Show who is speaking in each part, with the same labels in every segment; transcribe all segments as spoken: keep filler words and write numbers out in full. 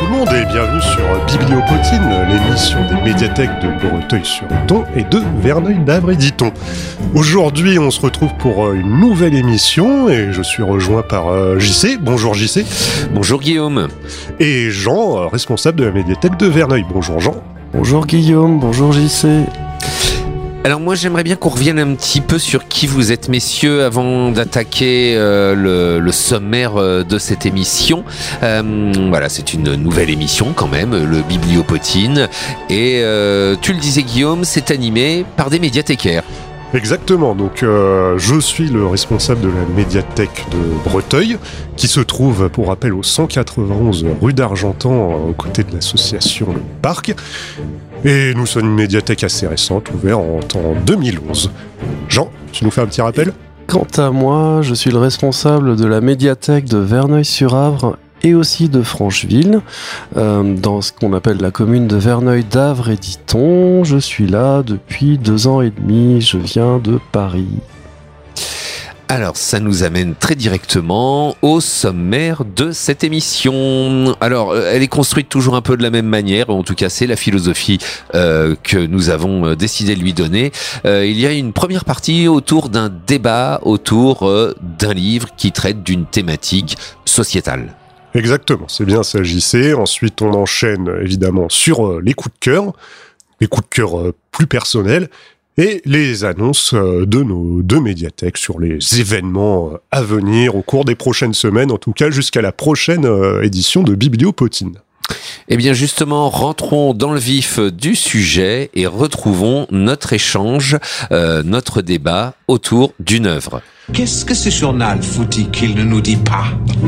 Speaker 1: le monde et bienvenue sur Bibliopotine, l'émission des médiathèques de Breteuil-sur-Iton et de Verneuil-d'Avre, dit-on. Aujourd'hui, on se retrouve pour une nouvelle émission et je suis rejoint par J C. Bonjour J C.
Speaker 2: Bonjour Guillaume.
Speaker 1: Et Jean, responsable de la médiathèque de Verneuil. Bonjour Jean.
Speaker 3: Bonjour Guillaume, bonjour J C.
Speaker 2: Alors moi j'aimerais bien qu'on revienne un petit peu sur qui vous êtes messieurs avant d'attaquer euh, le, le sommaire euh, de cette émission. Euh, voilà, c'est une nouvelle émission quand même, le Bibliopotine. Et euh, tu le disais Guillaume, c'est animé par des médiathécaires.
Speaker 1: Exactement, donc euh, je suis le responsable de la médiathèque de Breteuil, qui se trouve, pour rappel, au cent quatre-vingt-onze rue d'Argentan, aux côtés de l'association Le Parc. Et nous sommes une médiathèque assez récente, ouverte en, en deux mille onze. Jean, tu nous fais un petit rappel ?
Speaker 3: Quant à moi, je suis le responsable de la médiathèque de Verneuil-sur-Avre et aussi de Francheville, euh, dans ce qu'on appelle la commune de Verneuil-d'Avre et dit-on. Je suis là depuis deux ans et demi, je viens de Paris.
Speaker 2: Alors, ça nous amène très directement au sommaire de cette émission. Alors, elle est construite toujours un peu de la même manière, en tout cas, c'est la philosophie euh, que nous avons décidé de lui donner. Euh, il y a une première partie autour d'un débat, autour euh, d'un livre qui traite d'une thématique sociétale.
Speaker 1: Exactement, c'est bien ça, J C. Ensuite, on enchaîne évidemment sur euh, les coups de cœur, les coups de cœur euh, plus personnels, et les annonces euh, de nos deux médiathèques sur les événements euh, à venir au cours des prochaines semaines, en tout cas jusqu'à la prochaine euh, édition de Bibliopotine.
Speaker 2: Eh bien justement, rentrons dans le vif du sujet et retrouvons notre échange, euh, notre débat autour d'une œuvre.
Speaker 4: Qu'est-ce que ce journal vous dit qu'il ne nous dit pas ?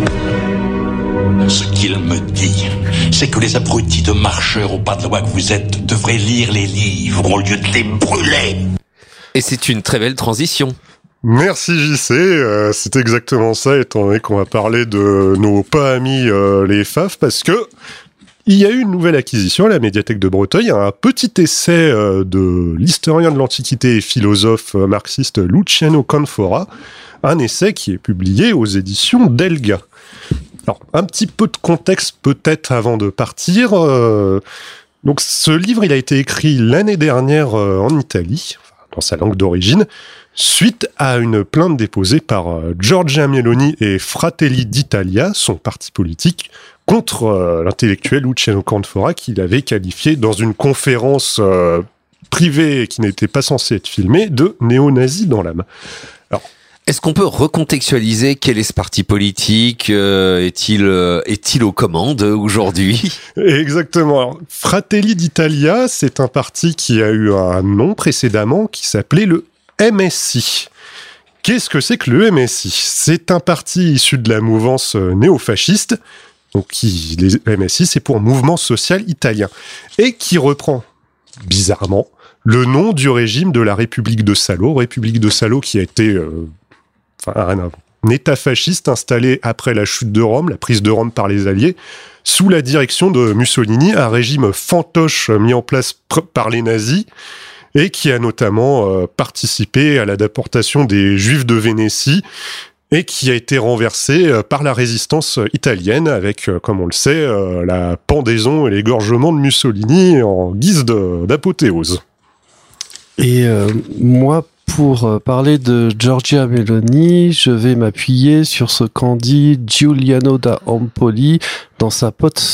Speaker 5: Ce qu'il me dit, c'est que les abrutis de marcheurs au pas de loi que vous êtes devraient lire les livres au lieu de les brûler.
Speaker 2: Et c'est une très belle transition.
Speaker 1: Merci J C, euh, c'est exactement ça, étant donné qu'on va parler de nos pas amis euh, les F A F, parce que il y a eu une nouvelle acquisition à la médiathèque de Breteuil, un petit essai euh, de l'historien de l'Antiquité et philosophe euh, marxiste Luciano Canfora, un essai qui est publié aux éditions d'Elga. Alors, un petit peu de contexte peut-être avant de partir. Euh, donc, ce livre, il a été écrit l'année dernière euh, en Italie, dans sa langue d'origine, suite à une plainte déposée par euh, Giorgia Meloni et Fratelli d'Italia, son parti politique, contre euh, l'intellectuel Luciano Canfora, qu'il avait qualifié dans une conférence euh, privée qui n'était pas censée être filmée, de néo-nazi dans l'âme. Alors,
Speaker 2: est-ce qu'on peut recontextualiser quel est ce parti politique ? euh, Est-il euh, est-il aux commandes aujourd'hui ?
Speaker 1: Exactement. Alors, Fratelli d'Italia, c'est un parti qui a eu un nom précédemment qui s'appelait le M S I. Qu'est-ce que c'est que le M S I ? C'est un parti issu de la mouvance néo-fasciste. Donc, qui, les M S I, c'est pour Mouvement Social Italien. Et qui reprend, bizarrement, le nom du régime de la République de Salo. République de Salo qui a été... Euh, Enfin, un État fasciste installé après la chute de Rome, la prise de Rome par les Alliés, sous la direction de Mussolini, un régime fantoche mis en place pr- par les nazis, et qui a notamment euh, participé à la déportation des Juifs de Vénétie, et qui a été renversé euh, par la résistance italienne, avec, euh, comme on le sait, euh, la pendaison et l'égorgement de Mussolini en guise de, d'apothéose.
Speaker 3: Et euh, moi, pour parler de Giorgia Meloni, je vais m'appuyer sur ce qu'en dit Giuliano da Empoli dans sa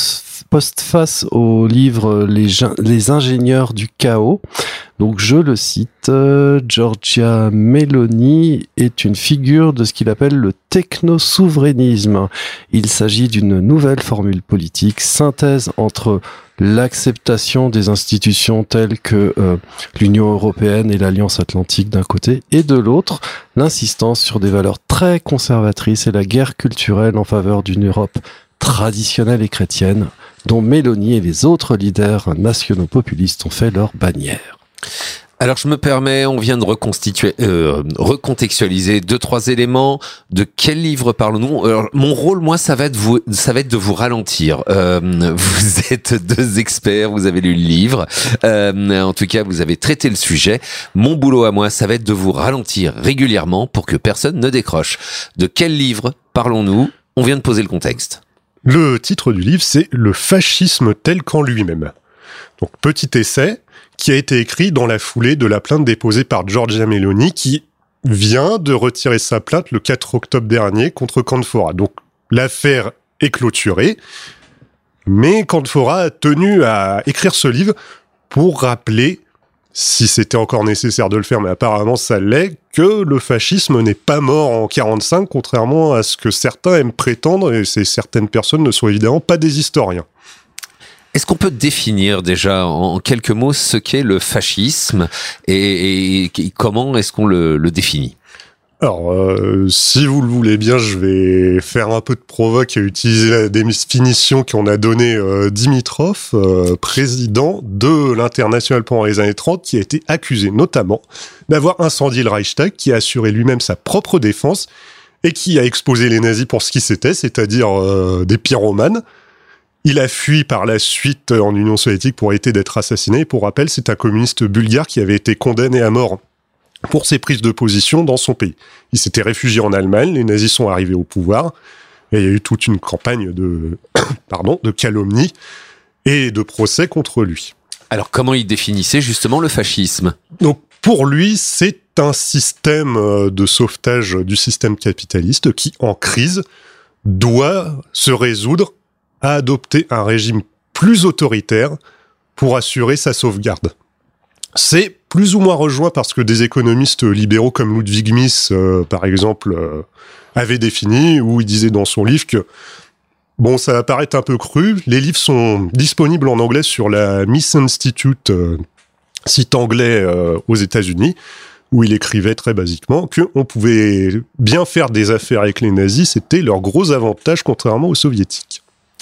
Speaker 3: postface au livre Les, Les ingénieurs du chaos. Donc je le cite, euh, Giorgia Meloni est une figure de ce qu'il appelle le techno-souverainisme. Il s'agit d'une nouvelle formule politique, synthèse entre l'acceptation des institutions telles que euh, l'Union européenne et l'Alliance atlantique d'un côté, et de l'autre, l'insistance sur des valeurs très conservatrices et la guerre culturelle en faveur d'une Europe traditionnelle et chrétienne, dont Meloni et les autres leaders nationaux populistes ont fait leur bannière.
Speaker 2: Alors je me permets, on vient de reconstituer, euh, recontextualiser deux trois éléments. De quel livre parlons-nous ? Alors mon rôle, moi, ça va être vous, ça va être de vous ralentir. Euh, vous êtes deux experts, vous avez lu le livre. Euh, en tout cas, vous avez traité le sujet. Mon boulot à moi, ça va être de vous ralentir régulièrement pour que personne ne décroche. De quel livre parlons-nous ? On vient de poser le contexte.
Speaker 1: Le titre du livre, c'est « Le fascisme tel qu'en lui-même ». Donc, petit essai qui a été écrit dans la foulée de la plainte déposée par Giorgia Meloni, qui vient de retirer sa plainte le quatre octobre dernier contre Canfora. Donc, l'affaire est clôturée, mais Canfora a tenu à écrire ce livre pour rappeler, si c'était encore nécessaire de le faire, mais apparemment ça l'est, que le fascisme n'est pas mort en quarante-cinq, contrairement à ce que certains aiment prétendre, et ces certaines personnes ne sont évidemment pas des historiens.
Speaker 2: Est-ce qu'on peut définir déjà en quelques mots ce qu'est le fascisme et, et comment est-ce qu'on le, le définit ?
Speaker 1: Alors, euh, si vous le voulez bien, je vais faire un peu de provoque et utiliser la définition qu'on a donnée euh, Dimitrov, euh, président de l'Internationale pendant les années trente, qui a été accusé notamment d'avoir incendié le Reichstag, qui a assuré lui-même sa propre défense et qui a exposé les nazis pour ce qu'ils étaient, c'est-à-dire euh, des pyromanes. Il a fui par la suite en Union soviétique pour éviter d'être assassiné. Et pour rappel, c'est un communiste bulgare qui avait été condamné à mort pour ses prises de position dans son pays. Il s'était réfugié en Allemagne, les nazis sont arrivés au pouvoir, et il y a eu toute une campagne de, pardon, de calomnie et de procès contre lui.
Speaker 2: Alors comment il définissait justement le fascisme ?
Speaker 1: Donc pour lui, c'est un système de sauvetage du système capitaliste qui, en crise, doit se résoudre à adopter un régime plus autoritaire pour assurer sa sauvegarde. C'est plus ou moins rejoint parce que des économistes libéraux comme Ludwig Mies, euh, par exemple, euh, avaient défini, où il disait dans son livre que, bon, ça va paraître un peu cru, les livres sont disponibles en anglais sur la Mies Institute, euh, site anglais euh, aux États-Unis, où il écrivait très basiquement qu'on pouvait bien faire des affaires avec les nazis, c'était leur gros avantage contrairement aux soviétiques.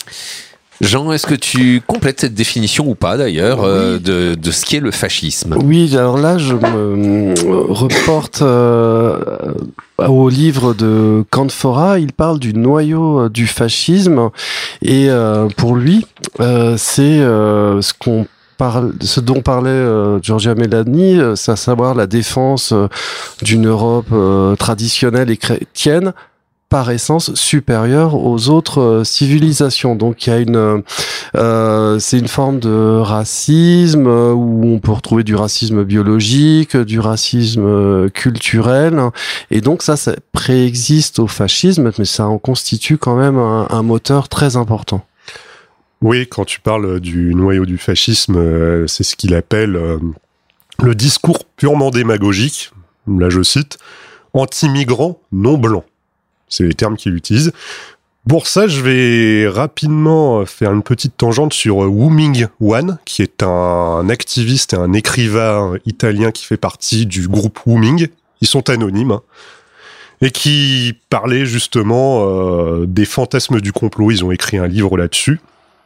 Speaker 2: Jean, est-ce que tu complètes cette définition ou pas d'ailleurs
Speaker 3: oui.
Speaker 2: euh, de, de ce qu'est le fascisme ?
Speaker 3: Oui, alors là je me reporte euh, au livre de Canfora, il parle du noyau du fascisme et euh, pour lui euh, c'est euh, ce qu'on Par, ce dont parlait euh, Giorgia Meloni, euh, c'est à savoir la défense euh, d'une Europe euh, traditionnelle et chrétienne par essence supérieure aux autres euh, civilisations. Donc il y a une, euh, c'est une forme de racisme euh, où on peut retrouver du racisme biologique, du racisme euh, culturel, et donc ça, ça préexiste au fascisme, mais ça en constitue quand même un, un moteur très important.
Speaker 1: Oui, quand tu parles du noyau du fascisme, euh, c'est ce qu'il appelle euh, le discours purement démagogique, là je cite, anti-migrants non blancs. C'est les termes qu'il utilise. Pour ça, je vais rapidement faire une petite tangente sur Wu Ming-Wan, qui est un activiste et un écrivain italien qui fait partie du groupe Wu Ming. Ils sont anonymes, hein, et qui parlait justement euh, des fantasmes du complot. Ils ont écrit un livre là-dessus,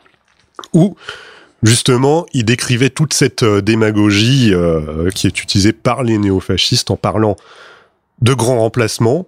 Speaker 1: où justement il décrivait toute cette euh, démagogie euh, qui est utilisée par les néofascistes en parlant de grands remplacements,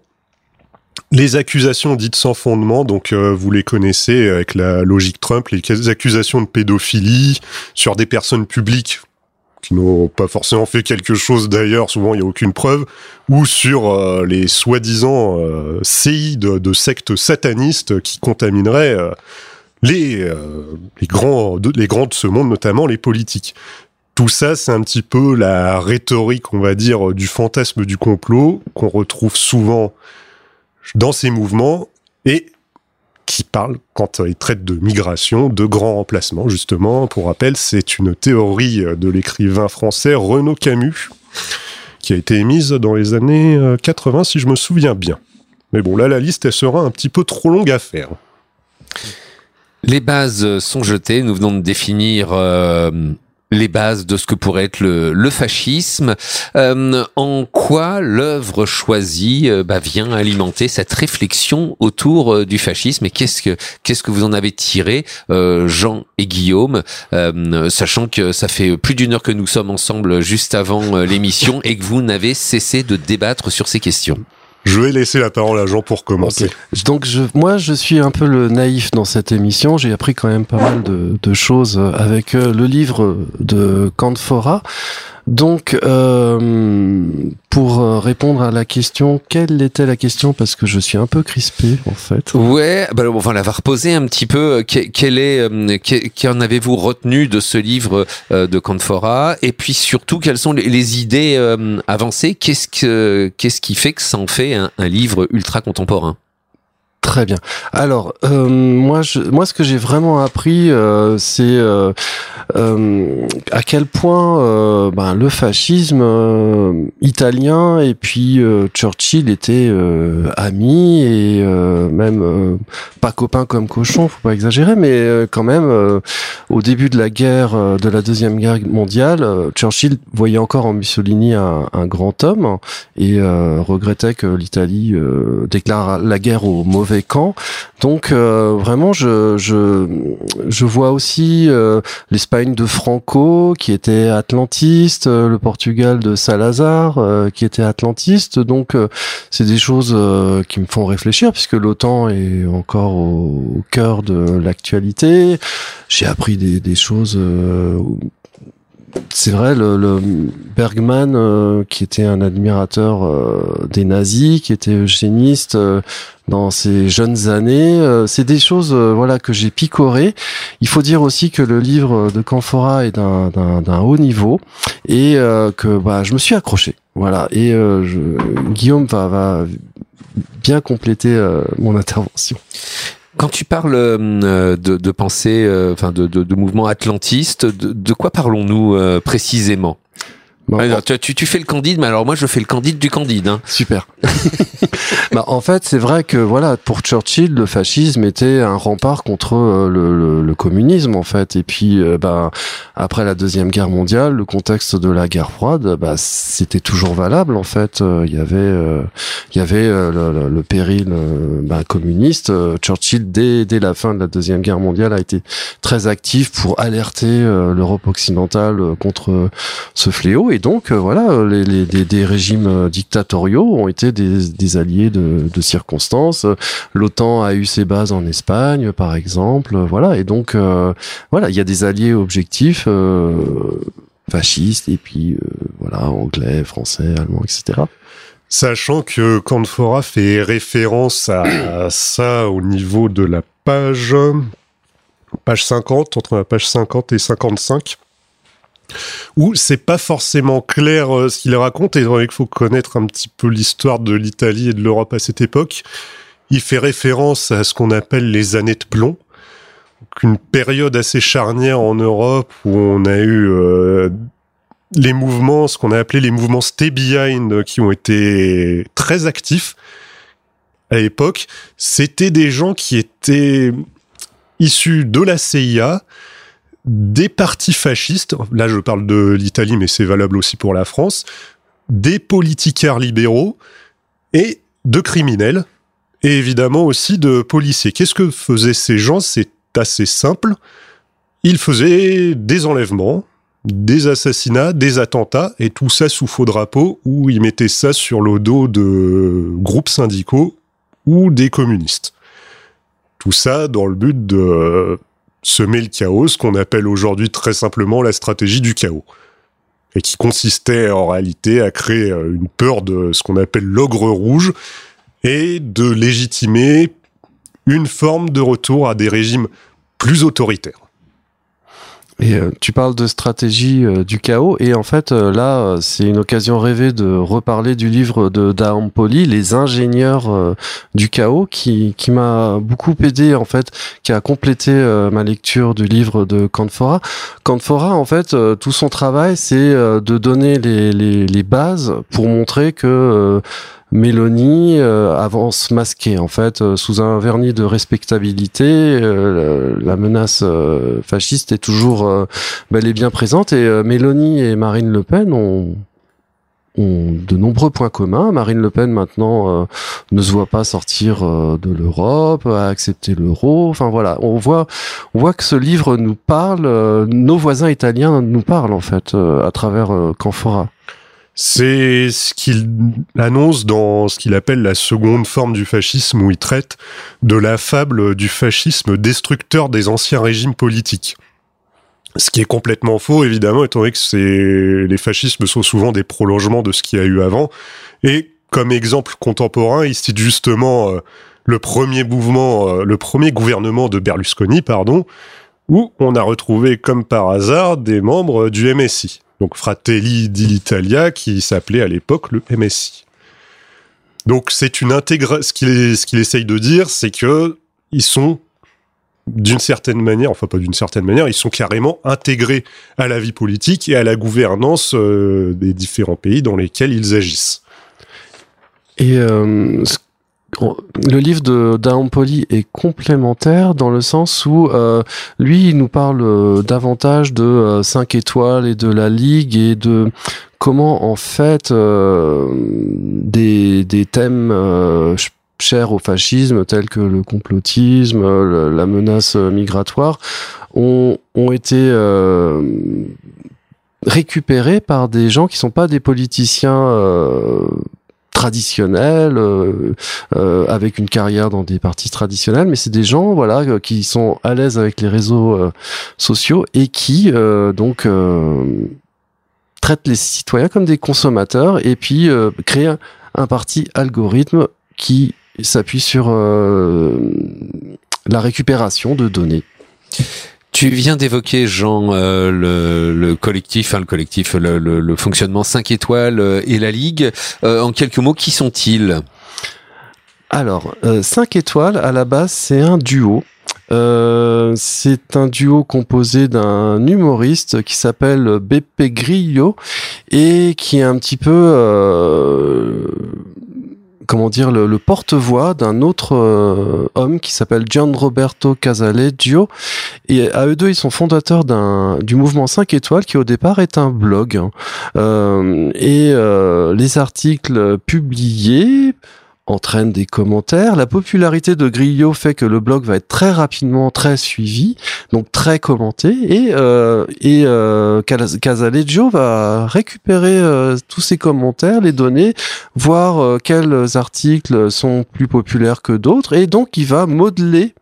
Speaker 1: les accusations dites sans fondement, donc euh, vous les connaissez avec la logique Trump, les accusations de pédophilie sur des personnes publiques qui n'ont pas forcément fait quelque chose d'ailleurs, souvent il n'y a aucune preuve, ou sur euh, les soi-disant euh, C I de, de sectes satanistes qui contamineraient euh, les, euh, les, grands, de, les grands de ce monde, notamment les politiques. Tout ça, c'est un petit peu la rhétorique, on va dire, du fantasme du complot qu'on retrouve souvent dans ces mouvements et qui parle, quand il traite de migration, de grands remplacements, justement. Pour rappel, c'est une théorie de l'écrivain français Renaud Camus, qui a été émise dans les années quatre-vingts, si je me souviens bien. Mais bon, là, la liste, elle sera un petit peu trop longue à faire.
Speaker 2: Les bases sont jetées, nous venons de définir euh, les bases de ce que pourrait être le, le fascisme. Euh, en quoi l'œuvre choisie euh, bah, vient alimenter cette réflexion autour euh, du fascisme, et qu'est-ce que qu'est-ce que vous en avez tiré, euh, Jean et Guillaume, euh, sachant que ça fait plus d'une heure que nous sommes ensemble juste avant euh, l'émission et que vous n'avez cessé de débattre sur ces questions.
Speaker 1: Je vais laisser la parole à Jean pour commencer.
Speaker 3: Okay. Donc je, moi, je suis un peu le naïf dans cette émission. J'ai appris quand même pas mal de, de choses avec euh, le livre de Canfora. Donc, euh, pour répondre à la question, quelle était la question? Parce que je suis un peu crispé, en fait.
Speaker 2: Ouais, bah, on va la va reposer un petit peu. Quel est, qu'en avez-vous retenu de ce livre de Canfora? Et puis surtout, quelles sont les, les idées avancées? Qu'est-ce que, qu'est-ce qui fait que ça en fait un, un livre ultra contemporain?
Speaker 3: Très bien. Alors, euh, moi, je, moi, ce que j'ai vraiment appris, euh, c'est euh, euh, à quel point euh, ben, le fascisme euh, italien et puis euh, Churchill étaient euh, amis et euh, même euh, pas copains comme cochons, faut pas exagérer, mais euh, quand même, euh, au début de la guerre, euh, de la deuxième guerre mondiale, euh, Churchill voyait encore en Mussolini un, un grand homme et euh, regrettait que l'Italie euh, déclare la guerre aux mauvais camp. Donc euh, vraiment je je je vois aussi euh, l'Espagne de Franco qui était atlantiste, euh, le Portugal de Salazar euh, qui était atlantiste. Donc euh, c'est des choses euh, qui me font réfléchir puisque l'OTAN est encore au, au cœur de l'actualité. J'ai appris des des choses euh, c'est vrai, le, le Bergman, euh, qui était un admirateur euh, des nazis, qui était eugéniste euh, dans ses jeunes années, euh, c'est des choses, euh, voilà, que j'ai picorées. Il faut dire aussi que le livre de Canfora est d'un, d'un, d'un haut niveau et euh, que bah, je me suis accroché. Voilà. Et euh, je, Guillaume va, va bien compléter euh, mon intervention.
Speaker 2: Quand tu parles euh, de, de pensée, euh, enfin de, de, de mouvement atlantiste, de, de quoi parlons-nous euh, précisément? Bon, alors, tu, tu, tu fais le Candide, mais alors moi je fais le Candide du Candide. Hein.
Speaker 3: Super. Bah, en fait, c'est vrai que voilà, pour Churchill, le fascisme était un rempart contre euh, le, le, le communisme en fait. Et puis, euh, bah, après la deuxième guerre mondiale, le contexte de la guerre froide, bah, c'était toujours valable en fait. Euh, il y avait, euh, il y avait euh, le, le péril euh, bah, communiste. Euh, Churchill, dès dès la fin de la deuxième guerre mondiale, a été très actif pour alerter euh, l'Europe occidentale euh, contre ce fléau. Et donc, euh, voilà, les, les des, des régimes euh, dictatoriaux ont été des, des alliés de De, de circonstances. L'OTAN a eu ses bases en Espagne, par exemple. Voilà, et donc euh, voilà, il y a des alliés objectifs euh, fascistes et puis euh, voilà, anglais, français, allemands, et cetera.
Speaker 1: Sachant que Canfora fait référence à, à ça au niveau de la page page cinquante, entre la page cinquante et cinquante-cinq. Où c'est pas forcément clair euh, ce qu'il raconte, et il faut connaître un petit peu l'histoire de l'Italie et de l'Europe à cette époque. Il fait référence à ce qu'on appelle les années de plomb, donc une période assez charnière en Europe où on a eu euh, les mouvements, ce qu'on a appelé les mouvements stay behind, qui ont été très actifs à l'époque. C'était des gens qui étaient issus de la C I A, des partis fascistes, là je parle de l'Italie mais c'est valable aussi pour la France, des politiciens libéraux et de criminels, et évidemment aussi de policiers. Qu'est-ce que faisaient ces gens? C'est assez simple. Ils faisaient des enlèvements, des assassinats, des attentats, et tout ça sous faux drapeau, où ils mettaient ça sur le dos de groupes syndicaux ou des communistes. Tout ça dans le but de semer le chaos, ce qu'on appelle aujourd'hui très simplement la stratégie du chaos, et qui consistait en réalité à créer une peur de ce qu'on appelle l'ogre rouge et de légitimer une forme de retour à des régimes plus autoritaires.
Speaker 3: Et euh, tu parles de stratégie euh, du chaos, et en fait euh, là euh, c'est une occasion rêvée de reparler du livre de Da Empoli, Les ingénieurs euh, du chaos, qui qui m'a beaucoup aidé en fait, qui a complété euh, ma lecture du livre de Canfora. Canfora en fait euh, tout son travail c'est euh, de donner les les les bases pour montrer que euh, Meloni euh, avance masquée en fait euh, sous un vernis de respectabilité. Euh, la menace euh, fasciste est toujours euh, bel et bien présente, et euh, Meloni et Marine Le Pen ont, ont de nombreux points communs. Marine Le Pen maintenant euh, ne se voit pas sortir euh, de l'Europe, a accepté l'euro. Enfin voilà, on voit on voit que ce livre nous parle, euh, nos voisins italiens nous parlent en fait euh, à travers euh, Canfora.
Speaker 1: C'est ce qu'il annonce dans ce qu'il appelle la seconde forme du fascisme, où il traite de la fable du fascisme destructeur des anciens régimes politiques. Ce qui est complètement faux, évidemment, étant donné que c'est, les fascismes sont souvent des prolongements de ce qu'il y a eu avant. Et comme exemple contemporain, il cite justement euh, le premier mouvement, euh, le premier gouvernement de Berlusconi, pardon, où on a retrouvé, comme par hasard, des membres du M S I. Donc Fratelli d'Italia, qui s'appelait à l'époque le M S I. Donc c'est une intégra... ce qu'il, ce qu'il essaye de dire, c'est que ils sont d'une certaine manière, enfin pas d'une certaine manière, ils sont carrément intégrés à la vie politique et à la gouvernance euh, des différents pays dans lesquels ils agissent.
Speaker 3: Et euh, le livre de d'Ampoli est complémentaire dans le sens où euh, lui, il nous parle davantage de euh, cinq étoiles et de la Ligue et de comment en fait euh, des, des thèmes euh, chers au fascisme tels que le complotisme, le, la menace migratoire ont, ont été euh, récupérés par des gens qui sont pas des politiciens euh, traditionnels euh, euh, avec une carrière dans des partis traditionnels, mais c'est des gens voilà qui sont à l'aise avec les réseaux euh, sociaux et qui euh, donc euh, traitent les citoyens comme des consommateurs et puis euh, créent un, un parti algorithme qui s'appuie sur euh, la récupération de données.
Speaker 2: Tu viens d'évoquer, Jean, euh, le, le collectif, enfin le collectif, le, le, le fonctionnement cinq étoiles et la Ligue. Euh, en quelques mots, qui sont-ils ?
Speaker 3: Alors, euh, cinq étoiles, à la base, c'est un duo. Euh, c'est un duo composé d'un humoriste qui s'appelle Beppe Grillo et qui est un petit peu... Euh, comment dire, le, le porte-voix d'un autre euh, homme qui s'appelle Gianroberto Casaleggio. Et à eux deux, ils sont fondateurs d'un, du mouvement cinq étoiles qui au départ est un blog. Hein. Euh, et euh, les articles publiés entraîne des commentaires. La popularité de Grillo fait que le blog va être très rapidement très suivi, donc très commenté, et euh, et euh, Casaleggio va récupérer euh, tous ces commentaires, les données, voir euh, quels articles sont plus populaires que d'autres, et donc il va modeler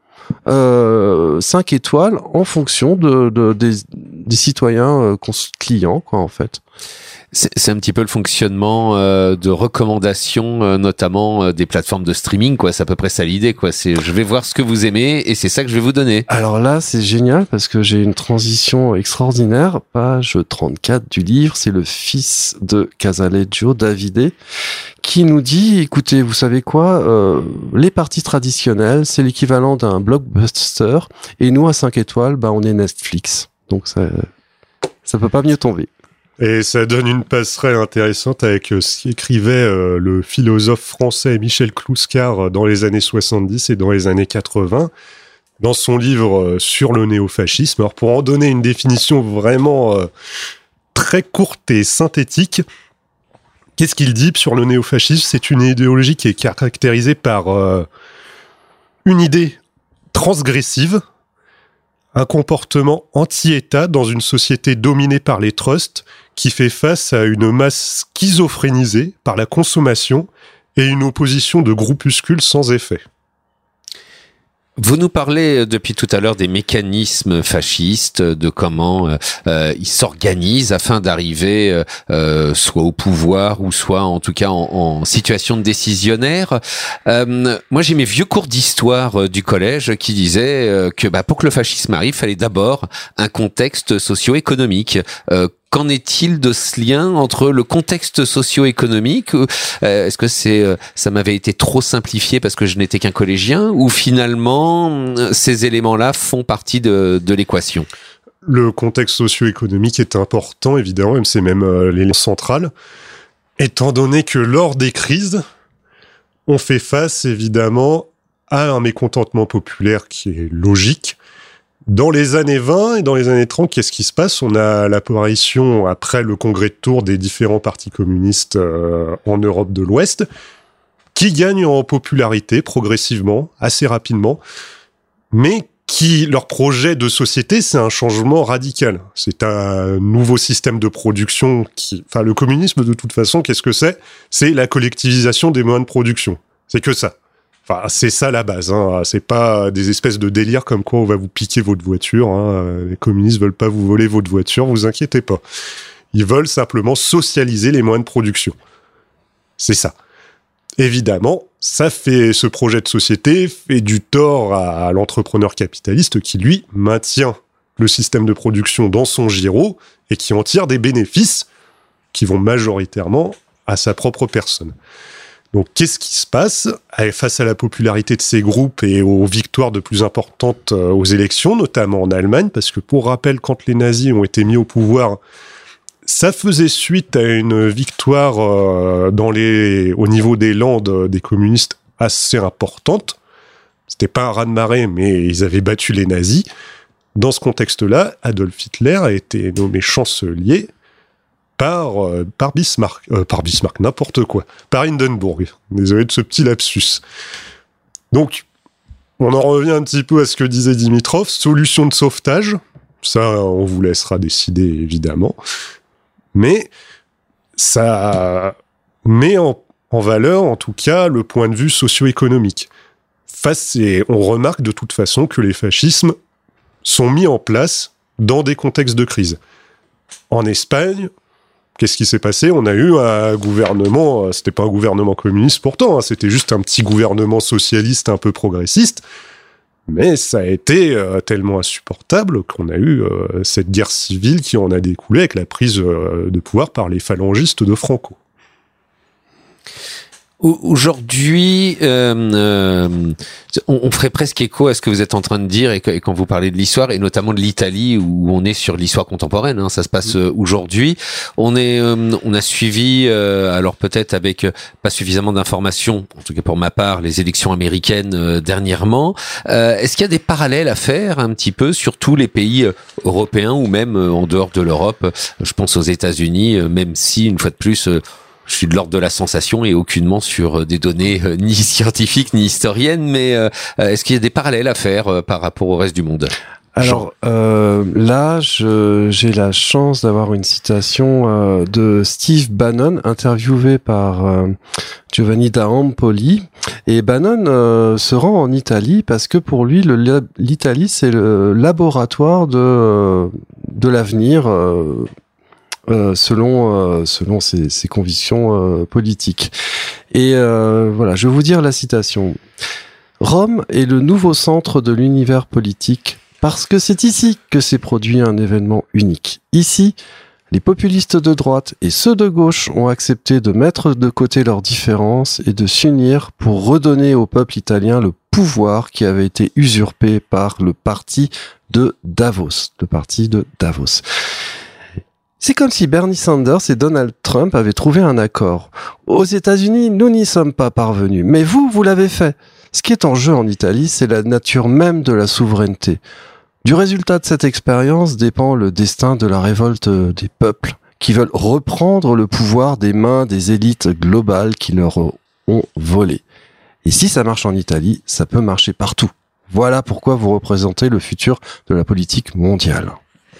Speaker 3: euh, cinq étoiles en fonction de, de des, des citoyens euh, clients, quoi, en fait.
Speaker 2: C'est, c'est un petit peu le fonctionnement euh, de recommandation, euh, notamment euh, des plateformes de streaming, quoi. C'est à peu près ça l'idée, quoi. C'est je vais voir ce que vous aimez et c'est ça que je vais vous donner.
Speaker 3: Alors là, c'est génial parce que j'ai une transition extraordinaire. Page trente-quatre du livre, c'est le fils de Casaleggio, Davide, qui nous dit, écoutez, vous savez quoi, euh, les parties traditionnelles, c'est l'équivalent d'un blockbuster, et nous à cinq étoiles, bah on est Netflix. Donc ça, ça peut pas mieux tomber.
Speaker 1: Et ça donne une passerelle intéressante avec euh, ce qu'écrivait euh, le philosophe français Michel Clouscar dans les années soixante-dix et dans les années quatre-vingts, dans son livre euh, sur le néofascisme. Alors pour en donner une définition vraiment euh, très courte et synthétique, qu'est-ce qu'il dit sur le néofascisme ? C'est une idéologie qui est caractérisée par euh, une idée transgressive, un comportement anti-État dans une société dominée par les trusts qui fait face à une masse schizophrénisée par la consommation et une opposition de groupuscules sans effet.
Speaker 2: Vous nous parlez depuis tout à l'heure des mécanismes fascistes, de comment euh, ils s'organisent afin d'arriver euh, soit au pouvoir ou soit en tout cas en, en situation de décisionnaire. Euh, moi, j'ai mes vieux cours d'histoire euh, du collège qui disaient euh, que bah, pour que le fascisme arrive, il fallait d'abord un contexte socio-économique. Euh, Qu'en est-il de ce lien entre le contexte socio-économique ? euh, Est-ce que c'est, euh, ça m'avait été trop simplifié parce que je n'étais qu'un collégien, ou finalement ces éléments-là font partie de, de l'équation ?
Speaker 1: Le contexte socio-économique est important, évidemment, même c'est même euh, l'élément central, étant donné que lors des crises, on fait face évidemment à un mécontentement populaire qui est logique. Dans les années vingt et dans les années trente, qu'est-ce qui se passe ? On a l'apparition, après le congrès de Tours, des différents partis communistes euh, en Europe de l'Ouest, qui gagnent en popularité progressivement, assez rapidement, mais qui, leur projet de société, c'est un changement radical. C'est un nouveau système de production qui... Enfin, le communisme, de toute façon, qu'est-ce que c'est ? C'est la collectivisation des moyens de production. C'est que ça. Enfin, c'est ça la base, hein. C'est pas des espèces de délires comme quoi on va vous piquer votre voiture, hein. Les communistes veulent pas vous voler votre voiture, vous inquiétez pas. Ils veulent simplement socialiser les moyens de production. C'est ça. Évidemment, ça fait, ce projet de société fait du tort à l'entrepreneur capitaliste qui, lui, maintient le système de production dans son giron et qui en tire des bénéfices qui vont majoritairement à sa propre personne. Donc, qu'est-ce qui se passe face à la popularité de ces groupes et aux victoires de plus importantes aux élections, notamment en Allemagne, parce que pour rappel, quand les nazis ont été mis au pouvoir, ça faisait suite à une victoire euh, dans les, au niveau des Landes des communistes assez importante. C'était pas un raz-de-marée, mais ils avaient battu les nazis. Dans ce contexte-là, Adolf Hitler a été nommé chancelier par, euh, par Bismarck, euh, par Bismarck, n'importe quoi, par Hindenburg. Désolé de ce petit lapsus. Donc, on en revient un petit peu à ce que disait Dimitrov, solution de sauvetage, ça on vous laissera décider évidemment, mais ça met en, en valeur en tout cas le point de vue socio-économique. Face et on remarque de toute façon que les fascismes sont mis en place dans des contextes de crise. En Espagne, qu'est-ce qui s'est passé ? On a eu un gouvernement, c'était pas un gouvernement communiste pourtant, hein, c'était juste un petit gouvernement socialiste un peu progressiste, mais ça a été euh, tellement insupportable qu'on a eu euh, cette guerre civile qui en a découlé avec la prise euh, de pouvoir par les phalangistes de Franco.
Speaker 2: Aujourd'hui, euh, euh, on, on ferait presque écho à ce que vous êtes en train de dire et, que, et quand vous parlez de l'histoire et notamment de l'Italie où on est sur l'histoire contemporaine. Hein, ça se passe euh, aujourd'hui. On est, euh, on a suivi, euh, alors peut-être avec euh, pas suffisamment d'informations, en tout cas pour ma part, les élections américaines euh, dernièrement. Euh, est-ce qu'il y a des parallèles à faire un petit peu sur tous les pays euh, européens ou même euh, en dehors de l'Europe ? Je pense aux États-Unis, euh, même si une fois de plus. Euh, Je suis de l'ordre de la sensation et aucunement sur des données euh, ni scientifiques ni historiennes, mais euh, est-ce qu'il y a des parallèles à faire euh, par rapport au reste du monde ?
Speaker 3: Alors euh, là, je, j'ai la chance d'avoir une citation euh, de Steve Bannon, interviewé par euh, Giovanni d'Ampoli. Et Bannon euh, se rend en Italie parce que pour lui, le, l'Italie, c'est le laboratoire de, euh, de l'avenir euh, Euh, selon euh, selon ses, ses convictions euh, politiques. Et euh, voilà, je vais vous dire la citation. Rome est le nouveau centre de l'univers politique parce que c'est ici que s'est produit un événement unique. Ici, les populistes de droite et ceux de gauche ont accepté de mettre de côté leurs différences et de s'unir pour redonner au peuple italien le pouvoir qui avait été usurpé par le parti de Davos, le parti de Davos. C'est comme si Bernie Sanders et Donald Trump avaient trouvé un accord. Aux États-Unis, nous n'y sommes pas parvenus. Mais vous, vous l'avez fait. Ce qui est en jeu en Italie, c'est la nature même de la souveraineté. Du résultat de cette expérience dépend le destin de la révolte des peuples qui veulent reprendre le pouvoir des mains des élites globales qui leur ont volé. Et si ça marche en Italie, ça peut marcher partout. Voilà pourquoi vous représentez le futur de la politique mondiale.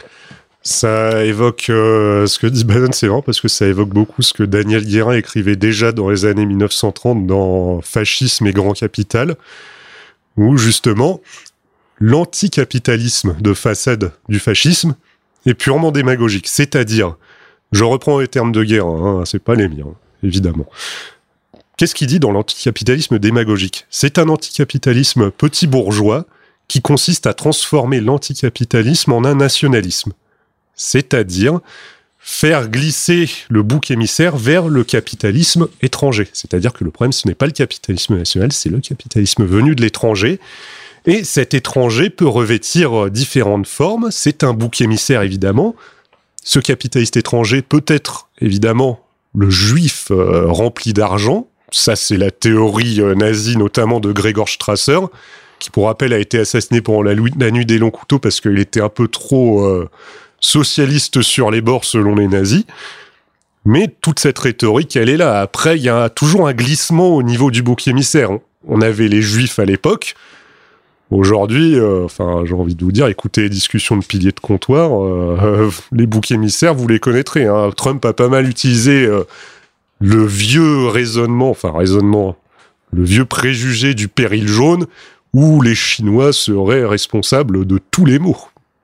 Speaker 1: Ça évoque, euh, ce que dit Bannon, c'est vrai, parce que ça évoque beaucoup ce que Daniel Guérin écrivait déjà dans les années mille neuf cent trente dans Fascisme et Grand Capital, où justement, l'anticapitalisme de façade du fascisme est purement démagogique. C'est-à-dire, je reprends les termes de Guérin, hein, c'est pas les miens, évidemment. Qu'est-ce qu'il dit dans l'anticapitalisme démagogique ? C'est un anticapitalisme petit bourgeois qui consiste à transformer l'anticapitalisme en un nationalisme. C'est-à-dire faire glisser le bouc émissaire vers le capitalisme étranger. C'est-à-dire que le problème, ce n'est pas le capitalisme national, c'est le capitalisme venu de l'étranger. Et cet étranger peut revêtir différentes formes. C'est un bouc émissaire, évidemment. Ce capitaliste étranger peut être, évidemment, le juif euh, rempli d'argent. Ça, c'est la théorie euh, nazie, notamment de Gregor Strasser, qui, pour rappel, a été assassiné pendant la, la nuit des longs couteaux parce qu'il était un peu trop... Euh, socialiste sur les bords selon les nazis, mais toute cette rhétorique, elle est là. Après, il y a toujours un glissement au niveau du bouc émissaire. On avait les juifs à l'époque. Aujourd'hui, euh, enfin, j'ai envie de vous dire, écoutez les discussions de piliers de comptoir, euh, euh, les boucs émissaires, vous les connaîtrez. Hein. Trump a pas mal utilisé euh, le vieux raisonnement, enfin raisonnement, le vieux préjugé du péril jaune, où les Chinois seraient responsables de tous les maux.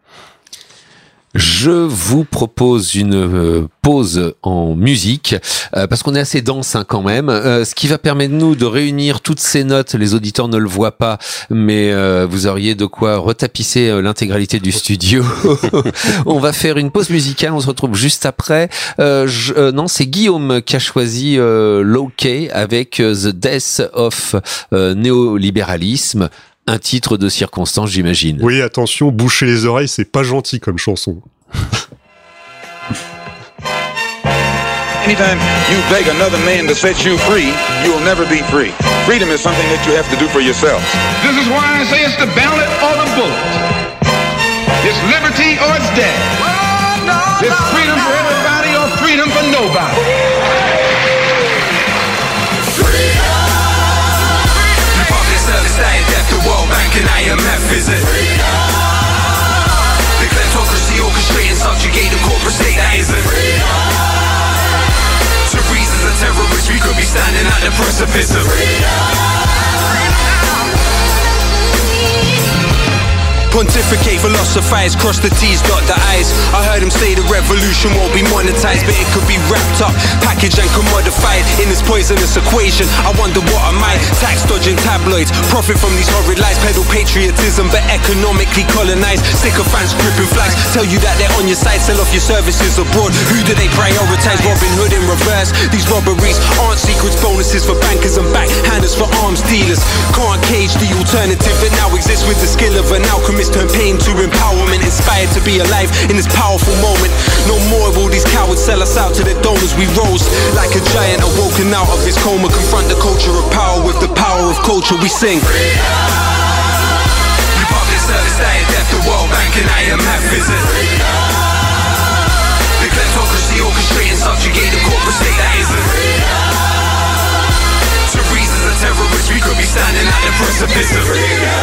Speaker 2: Je vous propose une euh, pause en musique, euh, parce qu'on est assez dense hein, quand même, euh, ce qui va permettre de nous de réunir toutes ces notes. Les auditeurs ne le voient pas, mais euh, vous auriez de quoi retapisser euh, l'intégralité du studio. On va faire une pause musicale, on se retrouve juste après. Euh, je, euh, non, c'est Guillaume qui a choisi euh, Low K avec euh, The Death of euh, Néolibéralisme. Un titre de circonstance, j'imagine.
Speaker 1: Oui, attention, boucher les oreilles, c'est pas gentil comme chanson.
Speaker 6: Anytime you beg another man to set you free, you'll never be free. Freedom is something that you have to do for yourself.
Speaker 4: This is why I say it's the ballot or the bullet. It's liberty or it's death. It's freedom for everybody or freedom for nobody.
Speaker 7: Stay deaf to World Bank and A M F, is it? The kleptocracy orchestrating, subjugating corporate state, that is it? Teresa's a terrorist, we could be standing at the precipice of
Speaker 8: Pontificate, philosophize, cross the T's, dot the I's. I heard him say the revolution won't be monetized, but it could be wrapped up, packaged and commodified in this poisonous equation. I wonder what am I? Tax dodging tabloids, profit from these horrid lies, peddle patriotism but economically colonized. Sycophants gripping flags, tell you that they're on your side, sell off your services abroad. Who do they prioritize? Robin Hood in reverse. These robberies aren't secrets, bonuses for bankers and backhanders for arms dealers. Can't cage the alternative that now exists with the skill of an alchemist. Turn pain to empowerment, inspired to be alive in this powerful moment. No more will these cowards sell us out to the donors. We rose like a giant awoken out of his coma. Confront the culture of power with the power of culture. We sing
Speaker 7: Freedom. Public service stay deaf to World Bank and A M F, is it? The kleptocracy orchestrating, subjugating corporate state, that is it? Teresa's a terrorist, we could be standing at the precipice of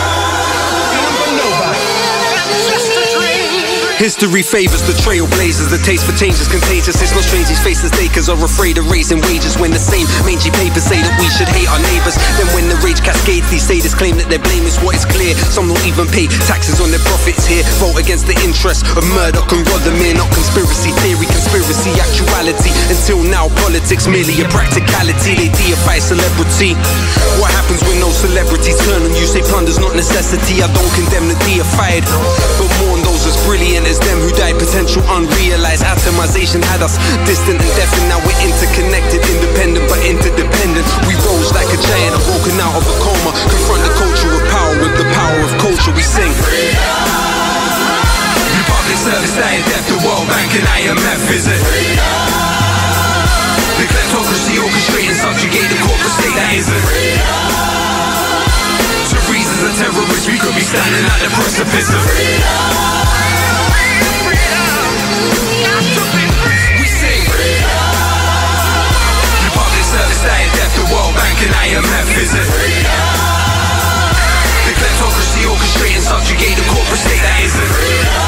Speaker 8: history favors the trailblazers. The taste for change is contagious. It's no strange these faceless takers are afraid of raising wages when the same mangy papers say that we should hate our neighbors. Then when the rage cascades, these sadist claim that their blame is what is clear. Some don't even pay taxes on their profits here. Vote against the interest of Murdoch and Rothermere. Not conspiracy theory, conspiracy actuality. Until now, politics merely a practicality. They deify celebrity. What happens when those celebrities turn on you? Say plunder's not necessity. I don't condemn the deified, but mourn those as brilliant as them who died. Potential unrealized atomization had us distant and deaf, and now we're interconnected, independent but interdependent. We rose like a giant, awoken out of a coma. Confront the culture of power with the power of culture. We sing
Speaker 7: freedom. Public service staying deaf to World Bank and A M F, is it? Freedom. The kleptocracy orchestrating, subjugating corporate state, that is it? Teresa's a terrorist, we could be standing at the precipice of freedom. Staying deaf to World Bank and A M F, is it? The kleptocracy orchestrating, subjugating corporate state, that is it?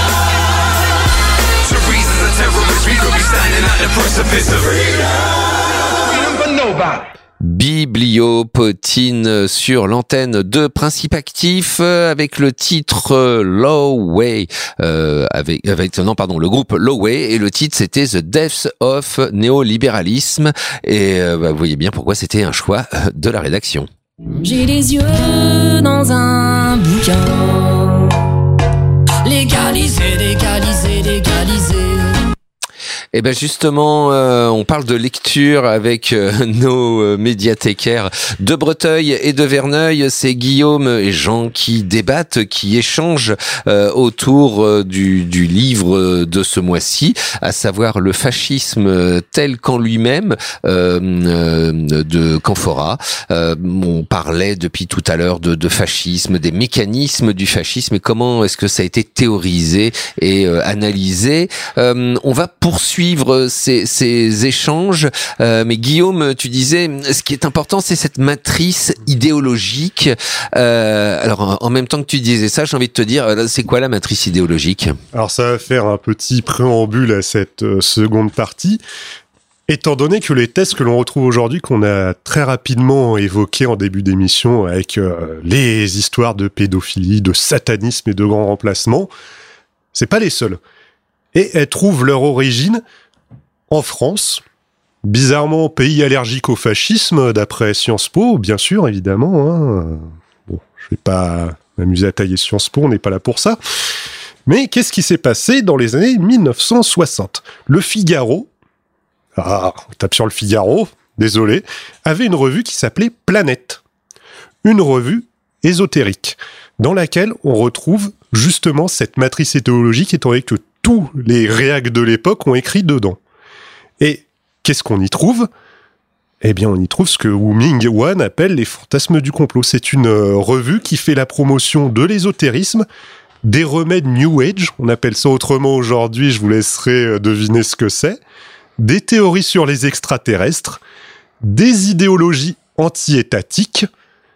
Speaker 7: Teresa's a terrorist, we could be standing at the precipice of freedom for nobody.
Speaker 2: Bibliopotine sur l'antenne de Principe Actif avec le titre Low Way, euh, avec, avec non pardon le groupe Low Way, et le titre c'était The Death of Néolibéralisme, et euh, bah, vous voyez bien pourquoi c'était un choix de la rédaction.
Speaker 9: J'ai les yeux dans un bouquin, légalisé, légalisé, légalisé.
Speaker 2: Eh ben justement, euh, on parle de lecture avec euh, nos euh, médiathécaires de Breteuil et de Verneuil. C'est Guillaume et Jean qui débattent, qui échangent euh, autour euh, du, du livre de ce mois-ci, à savoir le fascisme tel qu'en lui-même euh, euh, de Canfora. Euh, on parlait depuis tout à l'heure de, de fascisme, des mécanismes du fascisme et comment est-ce que ça a été théorisé et euh, analysé. Euh, on va poursuivre Ces, ces échanges, euh, mais Guillaume, tu disais, ce qui est important, c'est cette matrice idéologique. Euh, alors, en, en même temps que tu disais ça, j'ai envie de te dire, c'est quoi la matrice idéologique ?
Speaker 1: Alors, ça va faire un petit préambule à cette euh, seconde partie. Étant donné que les tests que l'on retrouve aujourd'hui, qu'on a très rapidement évoqués en début d'émission avec euh, les histoires de pédophilie, de satanisme et de grands remplacements, c'est pas les seuls. Et elles trouvent leur origine en France, bizarrement pays allergique au fascisme, d'après Sciences Po, bien sûr, évidemment. Hein. Bon, je vais pas m'amuser à tailler Sciences Po, on n'est pas là pour ça. Mais qu'est-ce qui s'est passé dans les années dix-neuf cent soixante ? Le Figaro, ah, on tape sur le Figaro, désolé, avait une revue qui s'appelait Planète. Une revue ésotérique, dans laquelle on retrouve justement cette matrice étymologique, étant donné que tous les réacs de l'époque ont écrit dedans. Et qu'est-ce qu'on y trouve ? Eh bien, on y trouve ce que Wu Ming-Wan appelle les fantasmes du complot. C'est une euh, revue qui fait la promotion de l'ésotérisme, des remèdes New Age, on appelle ça autrement aujourd'hui, je vous laisserai euh, deviner ce que c'est, des théories sur les extraterrestres, des idéologies anti-étatiques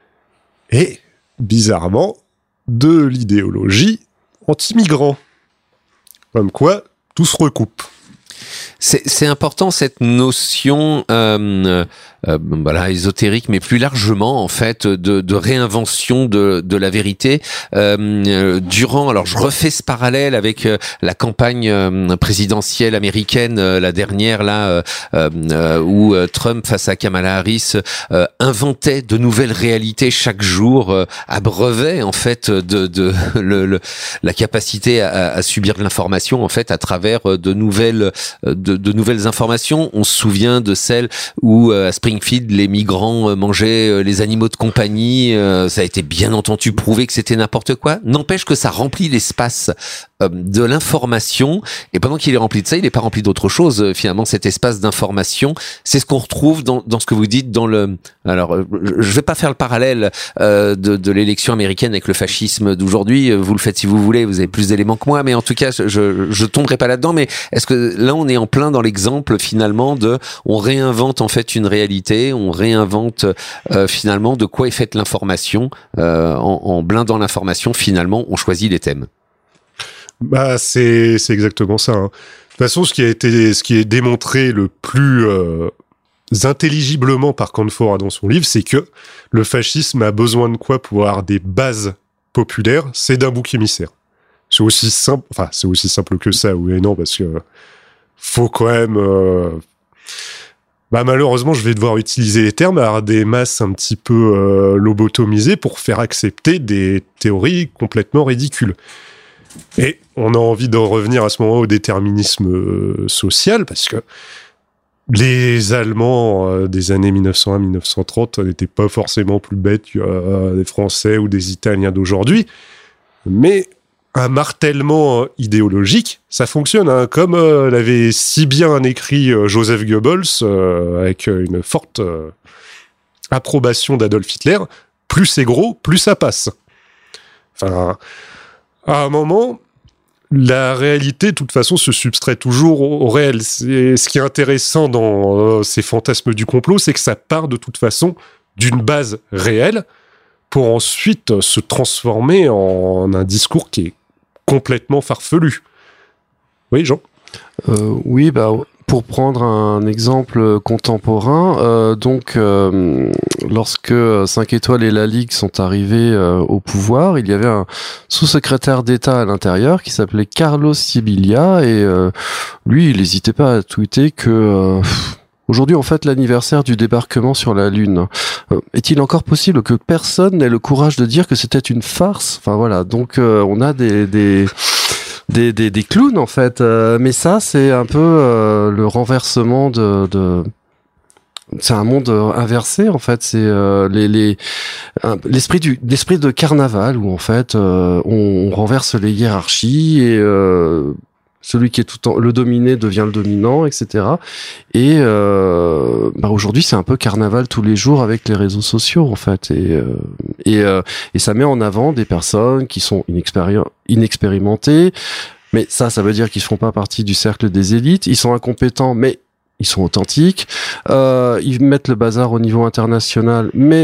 Speaker 1: et, bizarrement, de l'idéologie anti-migrants. Comme quoi, tout se recoupe.
Speaker 2: C'est, c'est important cette notion euh, euh, voilà, ésotérique, mais plus largement en fait de, de réinvention de, de la vérité. Euh, durant, alors je refais ce parallèle avec euh, la campagne euh, présidentielle américaine, euh, la dernière là, euh, euh, où euh, Trump face à Kamala Harris euh, inventait de nouvelles réalités chaque jour, euh, abreuvait en fait de, de le, le, la capacité à, à subir de l'information en fait à travers de nouvelles de, de nouvelles informations. On se souvient de celle où euh, à Springfield les migrants euh, mangeaient euh, les animaux de compagnie. Euh, ça a été bien entendu prouvé que c'était n'importe quoi. N'empêche que ça remplit l'espace euh, de l'information. Et pendant qu'il est rempli de ça, il n'est pas rempli d'autre chose. Euh, finalement, cet espace d'information, c'est ce qu'on retrouve dans, dans ce que vous dites dans le. Alors, euh, je vais pas faire le parallèle euh, de, de l'élection américaine avec le fascisme d'aujourd'hui. Vous le faites si vous voulez. Vous avez plus d'éléments que moi, mais en tout cas, je je tomberai pas là-dedans. Mais est-ce que là, on est en plein dans l'exemple finalement de, on réinvente en fait une réalité, on réinvente euh, finalement de quoi est faite l'information, euh, en, en blindant l'information. Finalement, on choisit les thèmes.
Speaker 1: Bah, c'est c'est exactement ça. Hein. De toute façon, ce qui a été, ce qui est démontré le plus euh, intelligiblement par Canfora dans son livre, c'est que le fascisme a besoin de quoi pour avoir des bases populaires ? C'est d'un bouc émissaire. C'est aussi simple, enfin, c'est aussi simple que ça, oui et non, parce que faut quand même. Euh, bah malheureusement, je vais devoir utiliser les termes, avoir des masses un petit peu euh, lobotomisées pour faire accepter des théories complètement ridicules. Et on a envie de revenir à ce moment au déterminisme euh, social, parce que les Allemands euh, des années mille neuf cent un à mille neuf cent trente n'étaient pas forcément plus bêtes que euh, des Français ou des Italiens d'aujourd'hui, mais un martèlement euh, idéologique, ça fonctionne, hein, comme euh, l'avait si bien écrit euh, Joseph Goebbels, euh, avec une forte euh, approbation d'Adolf Hitler. Plus c'est gros, plus ça passe. Enfin, à un moment, la réalité, de toute façon, se subtrait toujours au, au réel. C'est, ce qui est intéressant dans euh, ces fantasmes du complot, c'est que ça part de toute façon d'une base réelle pour ensuite se transformer en un discours qui est complètement farfelu. Oui, Jean ?
Speaker 3: euh, Oui, bah, pour prendre un exemple contemporain, euh, donc euh, lorsque cinq étoiles et la Ligue sont arrivés euh, au pouvoir, il y avait un sous-secrétaire d'État à l'intérieur qui s'appelait Carlos Sibilia, et euh, lui, il n'hésitait pas à tweeter que euh, aujourd'hui, on fête l'anniversaire du débarquement sur la Lune. Euh, est-il encore possible que personne n'ait le courage de dire que c'était une farce ? Enfin voilà, donc euh, on a des des des des, des clowns en fait. Euh, mais ça, c'est un peu euh, le renversement de, de c'est un monde inversé en fait. C'est euh, les les un, l'esprit du l'esprit de carnaval où en fait euh, on, on renverse les hiérarchies et euh, celui qui est tout en, le dominé devient le dominant, et cetera. Et euh, bah aujourd'hui, c'est un peu carnaval tous les jours avec les réseaux sociaux, en fait. Et euh, et, euh, et ça met en avant des personnes qui sont inexpéri- inexpérimentées. Mais ça, ça veut dire qu'ils ne font pas partie du cercle des élites. Ils sont incompétents, mais ils sont authentiques. Euh, ils mettent le bazar au niveau international, mais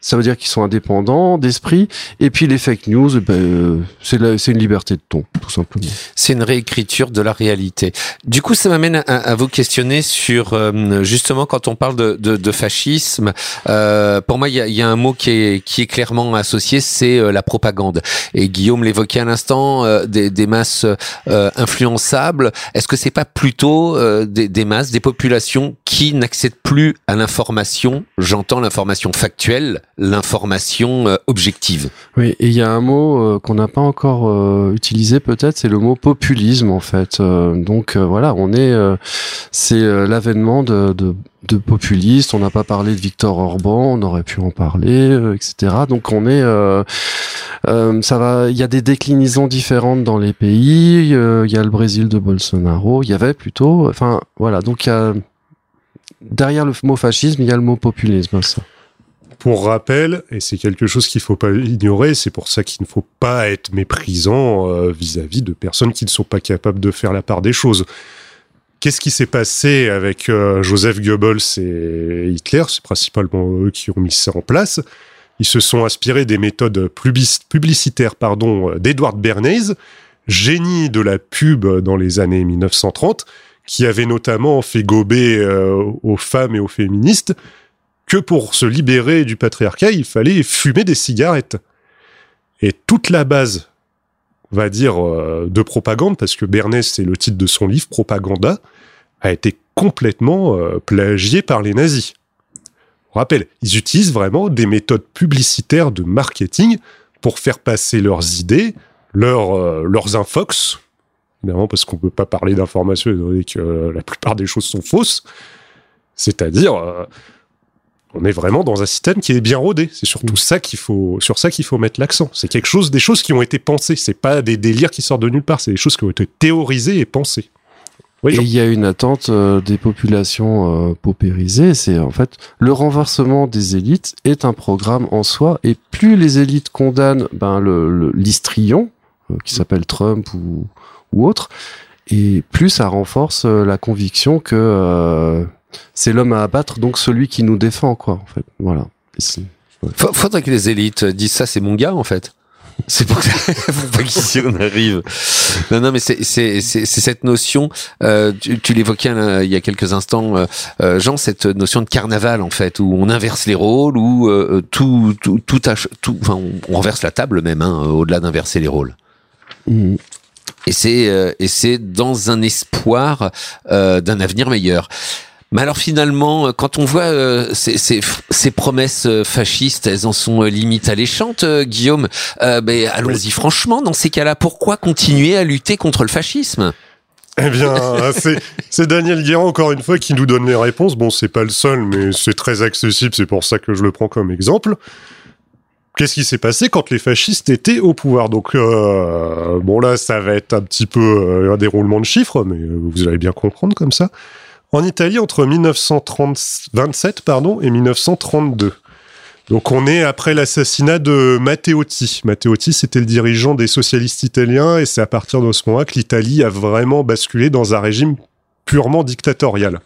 Speaker 3: ça veut dire qu'ils sont indépendants d'esprit. Et puis les fake news, ben, c'est, la, c'est une liberté de ton, tout simplement.
Speaker 2: C'est une réécriture de la réalité. Du coup, ça m'amène à, à vous questionner sur euh, justement quand on parle de, de, de fascisme. Euh, pour moi, il y a, y a un mot qui est, qui est clairement associé, c'est euh, la propagande. Et Guillaume l'évoquait à l'instant, euh, des, des masses euh, influençables. Est-ce que c'est pas plutôt euh, des, des masses, des populations qui n'accèdent plus à l'information? J'entends l'information factuelle, l'information euh, objective.
Speaker 3: Oui, et il y a un mot euh, qu'on n'a pas encore euh, utilisé peut-être, c'est le mot populisme en fait. Euh, donc euh, voilà, on est, euh, c'est euh, l'avènement de, de, de populistes. On n'a pas parlé de Viktor Orban, on aurait pu en parler, euh, et cetera. Donc on est, euh, euh, ça va, il y a des déclinaisons différentes dans les pays. Euh, il y a le Brésil de Bolsonaro, il y avait plutôt, enfin voilà, donc il y a derrière le mot fascisme, il y a le mot populisme. Ça.
Speaker 1: Pour rappel, et c'est quelque chose qu'il ne faut pas ignorer, c'est pour ça qu'il ne faut pas être méprisant euh, vis-à-vis de personnes qui ne sont pas capables de faire la part des choses. Qu'est-ce qui s'est passé avec euh, Joseph Goebbels et Hitler? C'est principalement eux qui ont mis ça en place. Ils se sont inspirés des méthodes publicitaires pardon, d'Edward Bernays, génie de la pub dans les années mille neuf cent trente, qui avait notamment fait gober euh, aux femmes et aux féministes que pour se libérer du patriarcat, il fallait fumer des cigarettes. Et toute la base, on va dire, euh, de propagande, parce que Bernays, c'est le titre de son livre, Propaganda, a été complètement euh, plagié par les nazis. On rappelle, ils utilisent vraiment des méthodes publicitaires de marketing pour faire passer leurs idées, leurs, euh, leurs infox, évidemment parce qu'on ne peut pas parler d'information étant donné que euh, la plupart des choses sont fausses, c'est-à-dire... Euh, on est vraiment dans un système qui est bien rodé. C'est surtout ça qu'il faut, sur ça qu'il faut mettre l'accent. C'est quelque chose, des choses qui ont été pensées. C'est pas des délires qui sortent de nulle part. C'est des choses qui ont été théorisées et pensées. Oui,
Speaker 3: et il y a une attente euh, des populations euh, paupérisées. C'est en fait le renversement des élites est un programme en soi. Et plus les élites condamnent ben le, le l'histrion euh, qui s'appelle Trump ou ou autre, et plus ça renforce euh, la conviction que euh, c'est l'homme à abattre, donc celui qui nous défend, quoi, en fait. Voilà.
Speaker 2: Ouais. Faudrait que les élites disent ça, c'est mon gars, en fait. C'est pour, pour pas qu'ici on arrive. Non, non, mais c'est, c'est, c'est, c'est cette notion, euh, tu, tu l'évoquais là, il y a quelques instants, euh, euh, Jean, cette notion de carnaval, en fait, où on inverse les rôles, où euh, tout, tout, tout, ach- tout, enfin, on, on renverse la table même, hein, au-delà d'inverser les rôles. Mmh. Et c'est, euh, et c'est dans un espoir euh, d'un avenir meilleur. Mais alors finalement, quand on voit euh, ces, ces, ces promesses fascistes, elles en sont euh, limite alléchantes, euh, Guillaume. Euh, ben, allons-y franchement, dans ces cas-là, pourquoi continuer à lutter contre le fascisme ?
Speaker 1: Eh bien, c'est, c'est Daniel Guérin, encore une fois, qui nous donne les réponses. Bon, c'est pas le seul, mais c'est très accessible, c'est pour ça que je le prends comme exemple. Qu'est-ce qui s'est passé quand les fascistes étaient au pouvoir ? Donc, euh, bon là, ça va être un petit peu euh, un déroulement de chiffres, mais euh, vous allez bien comprendre comme ça. En Italie, entre dix-neuf cent vingt-sept pardon, et dix-neuf cent trente-deux. Donc on est après l'assassinat de Matteotti. Matteotti, c'était le dirigeant des socialistes italiens, et c'est à partir de ce moment-là que l'Italie a vraiment basculé dans un régime purement dictatorial.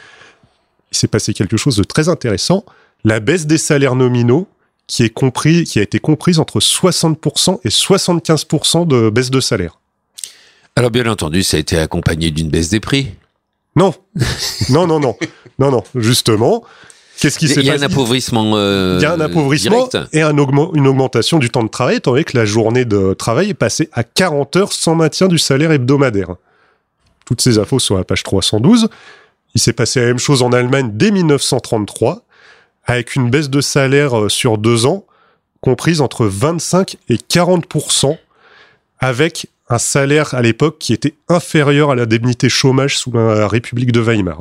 Speaker 1: Il s'est passé quelque chose de très intéressant. La baisse des salaires nominaux, qui est compris, qui a été comprise entre soixante pour cent et soixante-quinze pour cent de baisse de salaire.
Speaker 2: Alors bien entendu, ça a été accompagné d'une baisse des prix.
Speaker 1: Non, non, non, non, non, non. Justement, qu'est-ce qui s'est passé ?
Speaker 2: Il y a un appauvrissement. Euh,
Speaker 1: Il y a un appauvrissement
Speaker 2: direct.
Speaker 1: et un augment, une augmentation du temps de travail, étant donné que la journée de travail est passée à quarante heures sans maintien du salaire hebdomadaire. Toutes ces infos sont à la page trois cent douze. Il s'est passé la même chose en Allemagne dès dix-neuf cent trente-trois, avec une baisse de salaire sur deux ans comprise entre vingt-cinq et quarante pour cent, avec un salaire à l'époque qui était inférieur à l'indemnité chômage sous la République de Weimar.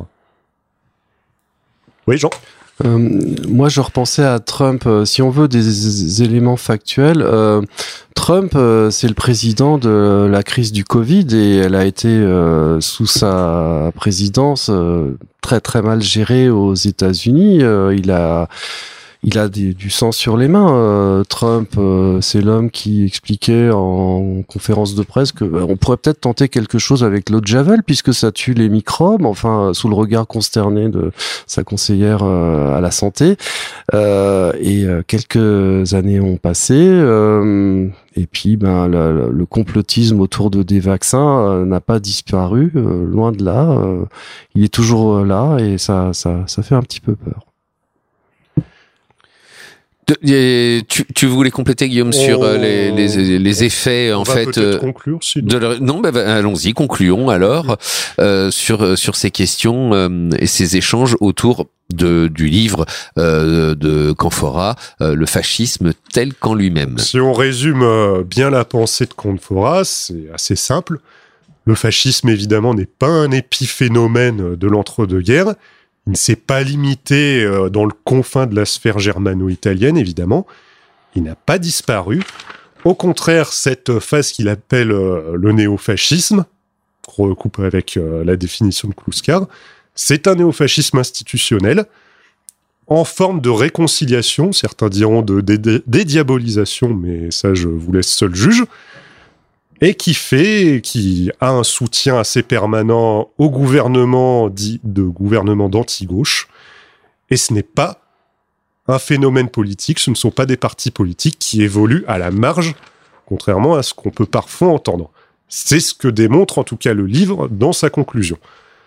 Speaker 1: Oui, Jean ?
Speaker 3: Euh, moi, je repensais à Trump. Euh, si on veut des, des éléments factuels, euh, Trump, euh, c'est le président de la crise du Covid et elle a été euh, sous sa présidence euh, très très mal gérée aux États-Unis. Euh, il a il a des, du sang sur les mains. Euh, Trump, euh, c'est l'homme qui expliquait en conférence de presse que euh, on pourrait peut-être tenter quelque chose avec l'eau de Javel puisque ça tue les microbes. Enfin, sous le regard consterné de sa conseillère euh, à la santé. Euh, et euh, quelques années ont passé. Euh, et puis, ben, le, le complotisme autour de des vaccins euh, n'a pas disparu. Euh, loin de là, euh, il est toujours là et ça, ça, ça fait un petit peu peur.
Speaker 2: De, tu, tu voulais compléter, Guillaume, sur oh, les, les, les effets,
Speaker 1: on
Speaker 2: en
Speaker 1: va
Speaker 2: fait.
Speaker 1: Peut-être euh, conclure, sinon.
Speaker 2: De leur, non, bah, allons-y, concluons alors euh, sur sur ces questions euh, et ces échanges autour de du livre euh, de Canfora, euh, le fascisme tel qu'en lui-même.
Speaker 1: Si on résume euh, bien la pensée de Canfora, c'est assez simple. Le fascisme, évidemment, n'est pas un épiphénomène de l'entre-deux-guerres. Il ne s'est pas limité euh, dans le confin de la sphère germano-italienne, évidemment. Il n'a pas disparu. Au contraire, cette phase qu'il appelle euh, le néofascisme, qu'on recoupe avec euh, la définition de Kluskar, c'est un néofascisme institutionnel en forme de réconciliation, certains diront de dédiabolisation, mais ça je vous laisse seul juge, et qui fait, qui a un soutien assez permanent au gouvernement dit de gouvernement d'anti-gauche, et ce n'est pas un phénomène politique, ce ne sont pas des partis politiques qui évoluent à la marge, contrairement à ce qu'on peut parfois entendre. C'est ce que démontre en tout cas le livre dans sa conclusion.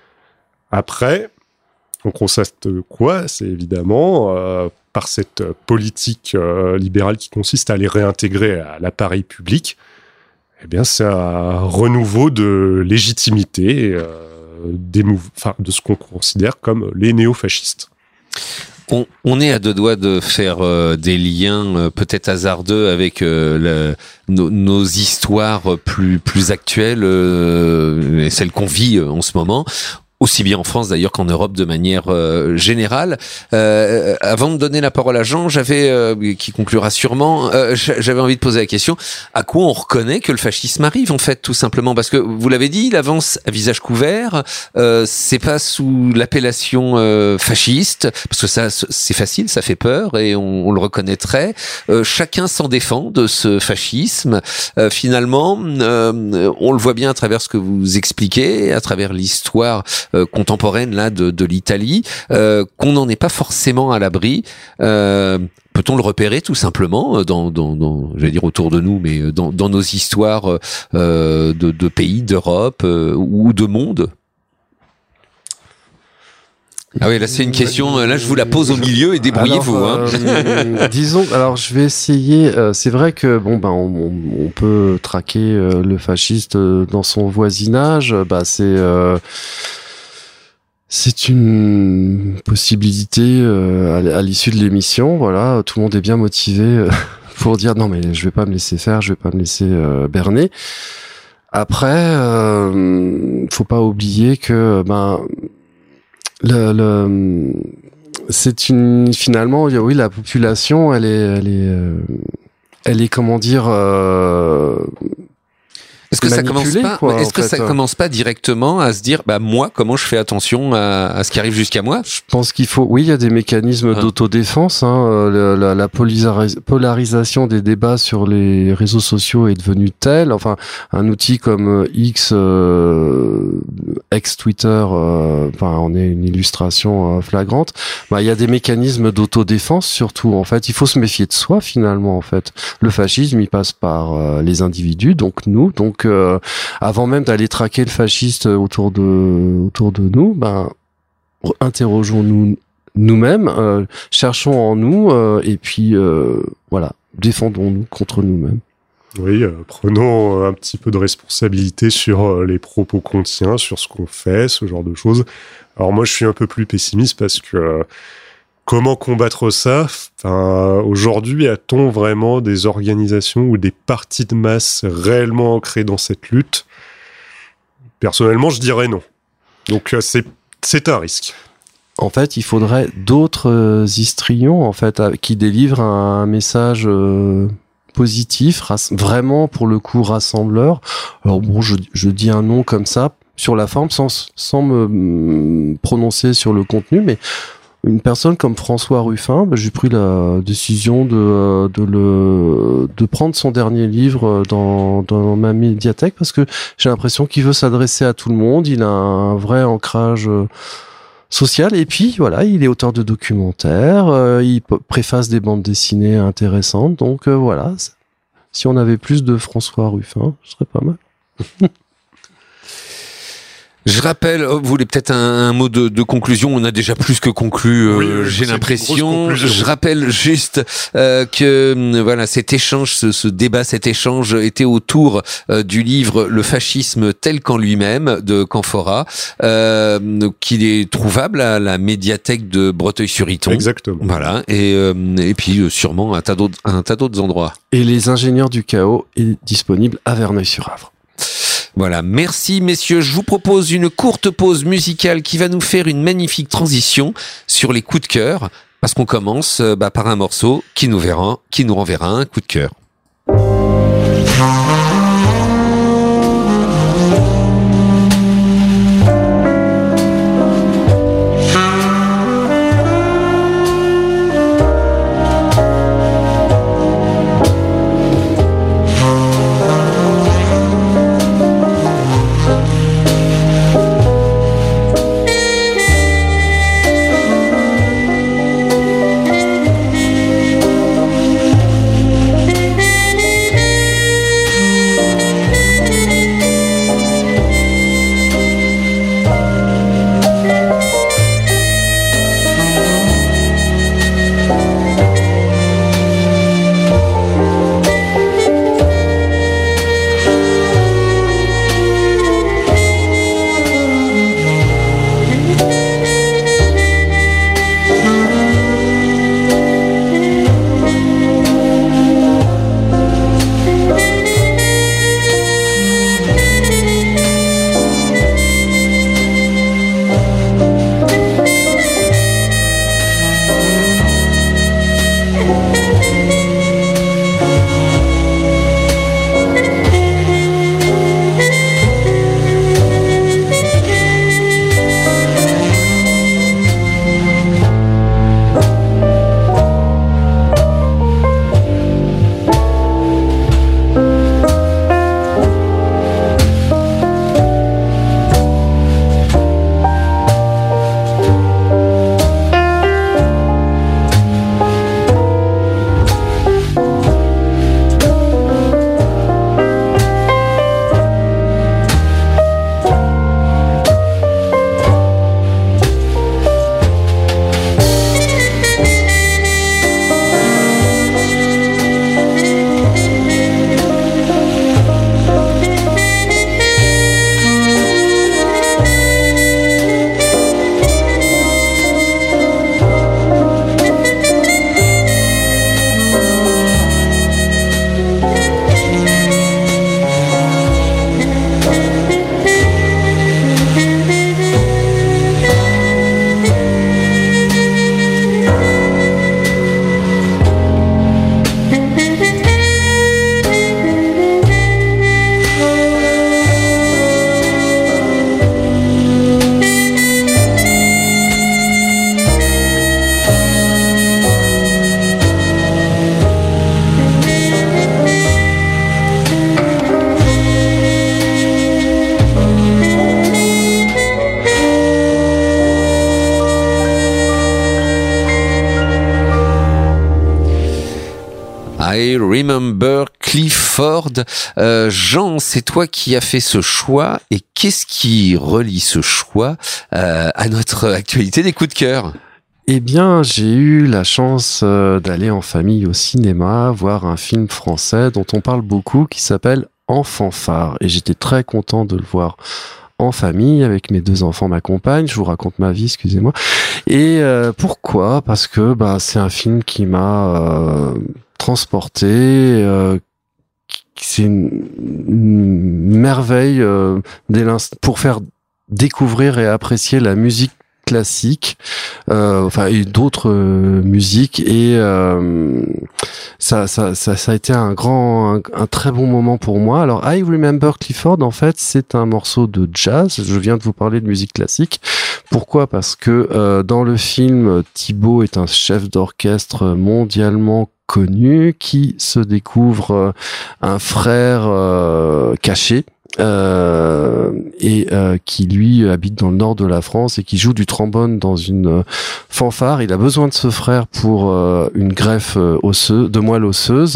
Speaker 1: Après, on constate quoi ? C'est évidemment euh, par cette politique euh, libérale qui consiste à les réintégrer à l'appareil public. Eh bien, c'est un renouveau de légitimité euh, des mouv- enfin, de ce qu'on considère comme les néofascistes.
Speaker 2: On, on est à deux doigts de faire euh, des liens euh, peut-être hasardeux avec euh, la, nos, nos histoires plus plus actuelles euh, et celles qu'on vit euh, en ce moment. Aussi bien en France d'ailleurs qu'en Europe de manière euh, générale. Euh, avant de donner la parole à Jean, j'avais, euh, qui conclura sûrement, euh, j'avais envie de poser la question, à quoi on reconnaît que le fascisme arrive en fait, tout simplement, parce que vous l'avez dit, il avance à visage couvert, euh, c'est pas sous l'appellation euh, fasciste, parce que ça c'est facile, ça fait peur et on, on le reconnaîtrait. Euh, chacun s'en défend de ce fascisme. Euh, finalement, euh, on le voit bien à travers ce que vous expliquez, à travers l'histoire Euh, contemporaine là de, de l'Italie, euh, qu'on n'en est pas forcément à l'abri. Euh, peut-on le repérer tout simplement dans, dans, dans j'allais dire autour de nous, mais dans, dans nos histoires euh, de, de pays, d'Europe euh, ou de monde? Ah oui, là c'est une question, là je vous la pose au milieu et débrouillez-vous.
Speaker 3: Alors,
Speaker 2: hein.
Speaker 3: euh, disons, alors je vais essayer, euh, c'est vrai que bon ben on, on peut traquer euh, le fasciste dans son voisinage, bah c'est euh, c'est une possibilité euh, à, à l'issue de l'émission, voilà, tout le monde est bien motivé euh, pour dire non mais je vais pas me laisser faire, je vais pas me laisser euh, berner. Après, euh, faut pas oublier que ben le, le c'est une finalement oui la population elle est elle est euh, elle est comment dire euh,
Speaker 2: Est-ce que ça commence pas
Speaker 3: quoi,
Speaker 2: Est-ce que
Speaker 3: fait.
Speaker 2: ça commence pas directement à se dire bah moi comment je fais attention à, à ce qui arrive jusqu'à moi?
Speaker 3: Je pense qu'il faut oui il y a des mécanismes ah. d'autodéfense hein, la, la, la polaris- polarisation des débats sur les réseaux sociaux est devenue telle, enfin un outil comme X euh, ex Twitter euh, enfin on est une illustration euh, flagrante. Bah il y a des mécanismes d'autodéfense surtout en fait, il faut se méfier de soi finalement en fait. Le fascisme il passe par euh, les individus donc nous donc Donc, euh, avant même d'aller traquer le fasciste autour de autour de nous, ben interrogeons-nous nous-mêmes, euh, cherchons en nous euh, et puis euh, voilà, défendons-nous contre nous-mêmes.
Speaker 1: Oui, euh, prenons un petit peu de responsabilité sur euh, les propos qu'on tient, sur ce qu'on fait, ce genre de choses. Alors moi, je suis un peu plus pessimiste parce que euh, comment combattre ça ? Enfin, aujourd'hui, a-t-on vraiment des organisations ou des partis de masse réellement ancrés dans cette lutte ? Personnellement, je dirais non. Donc, c'est, c'est un risque.
Speaker 3: En fait, il faudrait d'autres histrions, en fait, qui délivrent un message euh, positif, rass- vraiment, pour le coup, rassembleur. Alors bon, je, je dis un nom comme ça, sur la forme, sans, sans me prononcer sur le contenu, mais une personne comme François Ruffin, bah, j'ai pris la décision de de le de prendre son dernier livre dans dans ma médiathèque parce que j'ai l'impression qu'il veut s'adresser à tout le monde. Il a un vrai ancrage social et puis voilà, il est auteur de documentaires, euh, il préface des bandes dessinées intéressantes. Donc euh, voilà, si on avait plus de François Ruffin, ce serait pas mal.
Speaker 2: Je rappelle, oh, vous voulez peut-être un, un mot de, de conclusion. On a déjà plus que conclu, euh,
Speaker 1: oui, oui,
Speaker 2: j'ai l'impression. Je
Speaker 1: rappelle
Speaker 2: rappelle juste euh, que voilà, cet échange, ce, ce débat, cet échange était autour euh, du livre Le fascisme tel qu'en lui-même de Canfora, euh, qu'il est trouvable à la médiathèque de Breteuil-sur-Iton.
Speaker 1: Exactement.
Speaker 2: Voilà, et euh, et puis euh, sûrement un tas d'autres un tas d'autres endroits.
Speaker 3: Et Les Ingénieurs du Chaos est disponible à Verneuil-sur-Avre.
Speaker 2: Voilà, merci messieurs. Je vous propose une courte pause musicale qui va nous faire une magnifique transition sur les coups de cœur, parce qu'on commence euh, bah, par un morceau qui nous verra, qui nous renverra un coup de cœur. I Remember Clifford. Euh, Jean, c'est toi qui as fait ce choix. Et qu'est-ce qui relie ce choix euh, à notre actualité des coups de cœur ?
Speaker 3: Eh bien, j'ai eu la chance euh, d'aller en famille au cinéma, voir un film français dont on parle beaucoup, qui s'appelle En fanfare. Et j'étais très content de le voir en famille, avec mes deux enfants, ma compagne. Je vous raconte ma vie, excusez-moi. Et euh, pourquoi ? Parce que bah, c'est un film qui m'a euh, transporté. Euh, c'est une, une merveille euh, dès l'inst- pour faire découvrir et apprécier la musique classique, euh, enfin et d'autres euh, musiques, et euh, ça, ça, ça, ça a été un grand, un, un très bon moment pour moi. Alors, I Remember Clifford, en fait, c'est un morceau de jazz. Je viens de vous parler de musique classique. Pourquoi ? Parce que euh, dans le film, Thibaut est un chef d'orchestre mondialement connu qui se découvre euh, un frère euh, caché euh, et euh, qui lui habite dans le nord de la France et qui joue du trombone dans une euh, fanfare. Il a besoin de ce frère pour euh, une greffe osseuse, de moelle osseuse,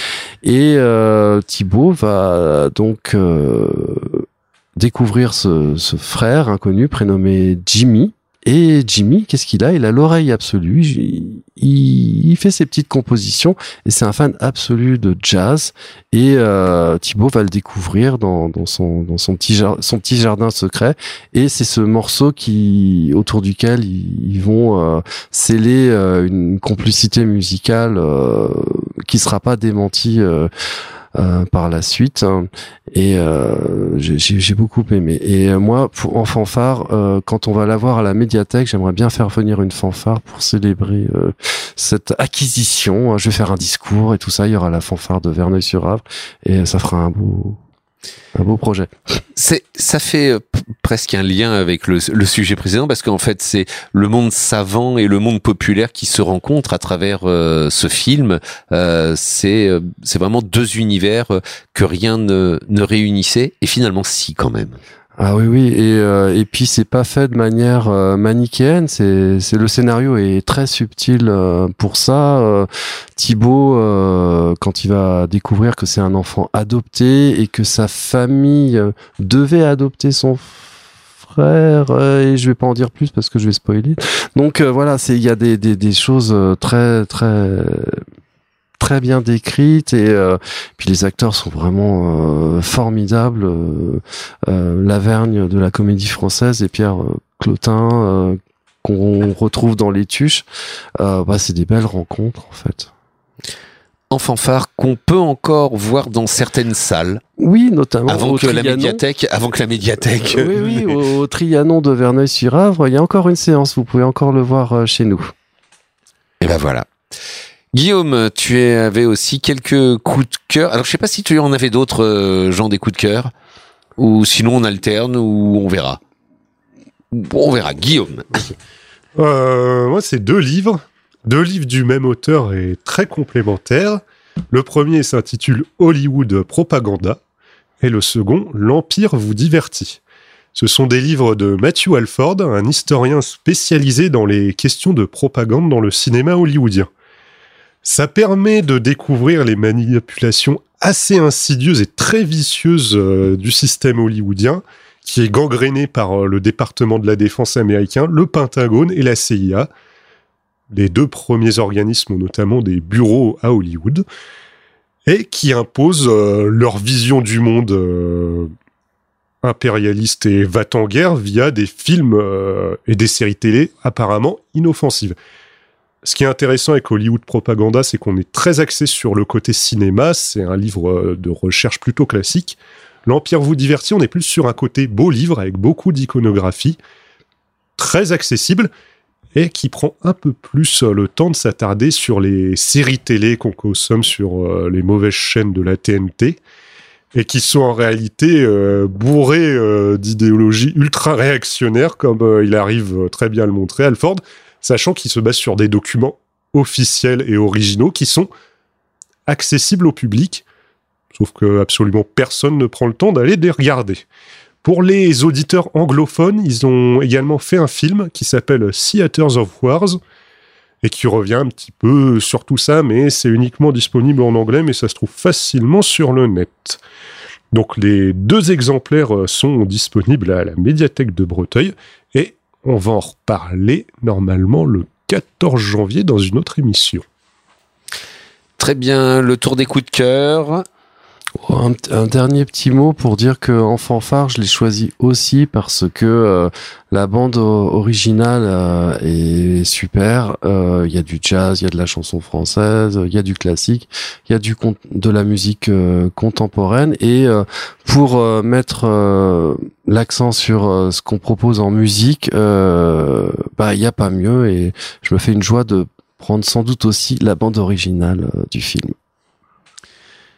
Speaker 3: et euh, Thibaut va donc euh, découvrir ce, ce frère inconnu prénommé Jimmy. Et Jimmy, qu'est-ce qu'il a ? Il a l'oreille absolue, il, il fait ses petites compositions et c'est un fan absolu de jazz. Et euh, Thibaut va le découvrir dans, dans, son, dans son, petit jar, son petit jardin secret. Et c'est ce morceau qui, autour duquel ils, ils vont euh, sceller euh, une complicité musicale euh, qui sera pas démentie euh, Euh, par la suite, et euh, j'ai, j'ai beaucoup aimé. Et euh, moi, pour, en fanfare, euh, quand on va la voir à la médiathèque, j'aimerais bien faire venir une fanfare pour célébrer euh, cette acquisition. Je vais faire un discours et tout ça. Il y aura la fanfare de Verneuil-sur-Avre et ça fera un beau, un beau projet.
Speaker 2: C'est, ça fait p- presque un lien avec le, le sujet précédent parce qu'en fait c'est le monde savant et le monde populaire qui se rencontrent à travers euh, ce film. Euh, c'est, c'est vraiment deux univers que rien ne, ne réunissait et finalement si quand même.
Speaker 3: Ah oui oui et euh, et puis c'est pas fait de manière euh, manichéenne, c'est c'est le scénario est très subtil euh, pour ça. Euh, Thibaut euh, quand il va découvrir que c'est un enfant adopté et que sa famille euh, devait adopter son frère euh, et je vais pas en dire plus parce que je vais spoiler. Donc euh, voilà, c'est il y a des des des choses très très très bien décrite et euh, puis les acteurs sont vraiment euh, formidables. Euh, euh, Lavergne de la Comédie Française et Pierre euh, Clotin euh, qu'on retrouve dans Les Tuches. Euh, bah, c'est des belles rencontres en fait.
Speaker 2: En fanfare qu'on peut encore voir dans certaines salles.
Speaker 3: Oui, notamment
Speaker 2: avant
Speaker 3: au
Speaker 2: que
Speaker 3: Trianon.
Speaker 2: la médiathèque, avant que la médiathèque.
Speaker 3: Oui, oui, au, au Trianon de Verneuil-sur-Avre, il y a encore une séance. Vous pouvez encore le voir euh, chez nous.
Speaker 2: Et ben voilà. Guillaume, tu avais aussi quelques coups de cœur. Alors, je sais pas si tu en avais d'autres, euh, Jean, des coups de cœur, ou sinon on alterne, ou on verra. Bon, on verra. Guillaume.
Speaker 1: Euh, moi, c'est deux livres, deux livres du même auteur et très complémentaires. Le premier s'intitule Hollywood Propaganda, et le second, L'Empire vous divertit. Ce sont des livres de Matthew Alford, un historien spécialisé dans les questions de propagande dans le cinéma hollywoodien. Ça permet de découvrir les manipulations assez insidieuses et très vicieuses euh, du système hollywoodien, qui est gangréné par euh, le département de la défense américain, le Pentagone et la C I A. Les deux premiers organismes ont notamment des bureaux à Hollywood, et qui imposent euh, leur vision du monde euh, impérialiste et va-t-en-guerre via des films euh, et des séries télé apparemment inoffensives. Ce qui est intéressant avec Hollywood Propaganda, c'est qu'on est très axé sur le côté cinéma, c'est un livre de recherche plutôt classique. L'Empire vous divertit, on est plus sur un côté beau livre avec beaucoup d'iconographie, très accessible, et qui prend un peu plus le temps de s'attarder sur les séries télé qu'on consomme sur les mauvaises chaînes de la T N T, et qui sont en réalité euh, bourrées euh, d'idéologies ultra-réactionnaires, comme euh, il arrive très bien à le montrer, Alford, sachant qu'il se base sur des documents officiels et originaux qui sont accessibles au public, sauf que absolument personne ne prend le temps d'aller les regarder. Pour les auditeurs anglophones, ils ont également fait un film qui s'appelle Theaters of Wars, et qui revient un petit peu sur tout ça, mais c'est uniquement disponible en anglais, mais ça se trouve facilement sur le net. Donc les deux exemplaires sont disponibles à la médiathèque de Breteuil, et on va en reparler normalement le quatorze janvier dans une autre émission.
Speaker 2: Très bien, le tour des coups de cœur.
Speaker 3: Un, un dernier petit mot pour dire que en fanfare, je l'ai choisi aussi parce que euh, la bande originale euh, est super. Il euh, y a du jazz, il y a de la chanson française, il y a du classique, il y a du con- de la musique euh, contemporaine. Et euh, pour euh, mettre euh, l'accent sur euh, ce qu'on propose en musique, euh, bah il y a pas mieux. Et je me fais une joie de prendre sans doute aussi la bande originale euh, du film.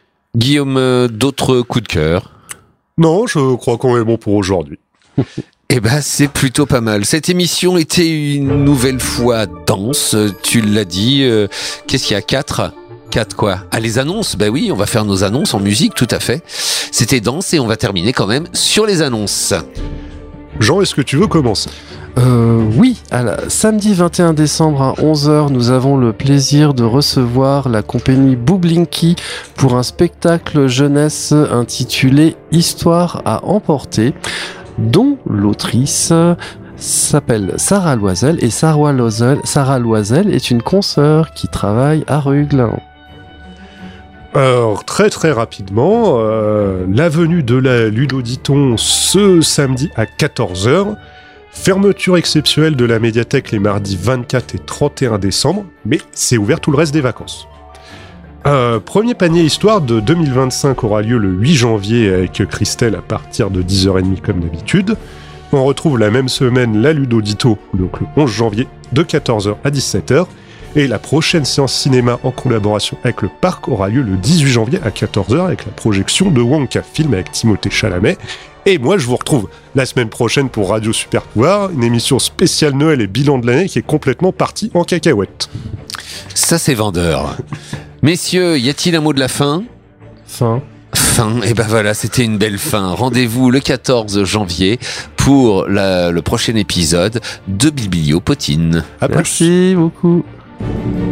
Speaker 2: Guillaume, d'autres coups de cœur?
Speaker 1: Non, je crois qu'on est bon pour aujourd'hui.
Speaker 2: Eh ben, c'est plutôt pas mal. Cette émission était une nouvelle fois dense. Tu l'as dit. Euh, qu'est-ce qu'il y a? Quatre? Quatre quoi? Ah, les annonces. Ben oui, on va faire nos annonces en musique, tout à fait. C'était dense et on va terminer quand même sur les annonces.
Speaker 1: Jean, est-ce que tu veux commencer?
Speaker 3: Euh, oui, alors, samedi vingt et un décembre à onze heures, nous avons le plaisir de recevoir la compagnie Boublinky pour un spectacle jeunesse intitulé Histoire à emporter, dont l'autrice s'appelle Sarah Loisel, et Sarah Loisel, Sarah Loisel est une consoeur qui travaille à Rugles.
Speaker 1: Alors, très très rapidement, euh, la venue de la Ludoditon ce samedi à quatorze heures, fermeture exceptionnelle de la médiathèque les mardis vingt-quatre et trente et un décembre, mais c'est ouvert tout le reste des vacances. Euh, premier panier histoire de deux mille vingt-cinq aura lieu le huit janvier avec Christelle à partir de dix heures trente comme d'habitude. On retrouve la même semaine la Ludodito, donc le onze janvier, de quatorze heures à dix-sept heures. Et la prochaine séance cinéma en collaboration avec le parc aura lieu le dix-huit janvier à quatorze heures avec la projection de Wonka, film avec Timothée Chalamet. Et moi, je vous retrouve la semaine prochaine pour Radio Super Pouvoir, une émission spéciale Noël et bilan de l'année qui est complètement partie en cacahuète.
Speaker 2: Ça, c'est vendeur. Messieurs, y a-t-il un mot de la fin?
Speaker 3: Fin.
Speaker 2: Fin, et ben voilà, c'était une belle fin. Rendez-vous le quatorze janvier pour la, le prochain épisode de Biblio Potine.
Speaker 1: À plus.
Speaker 3: Merci beaucoup.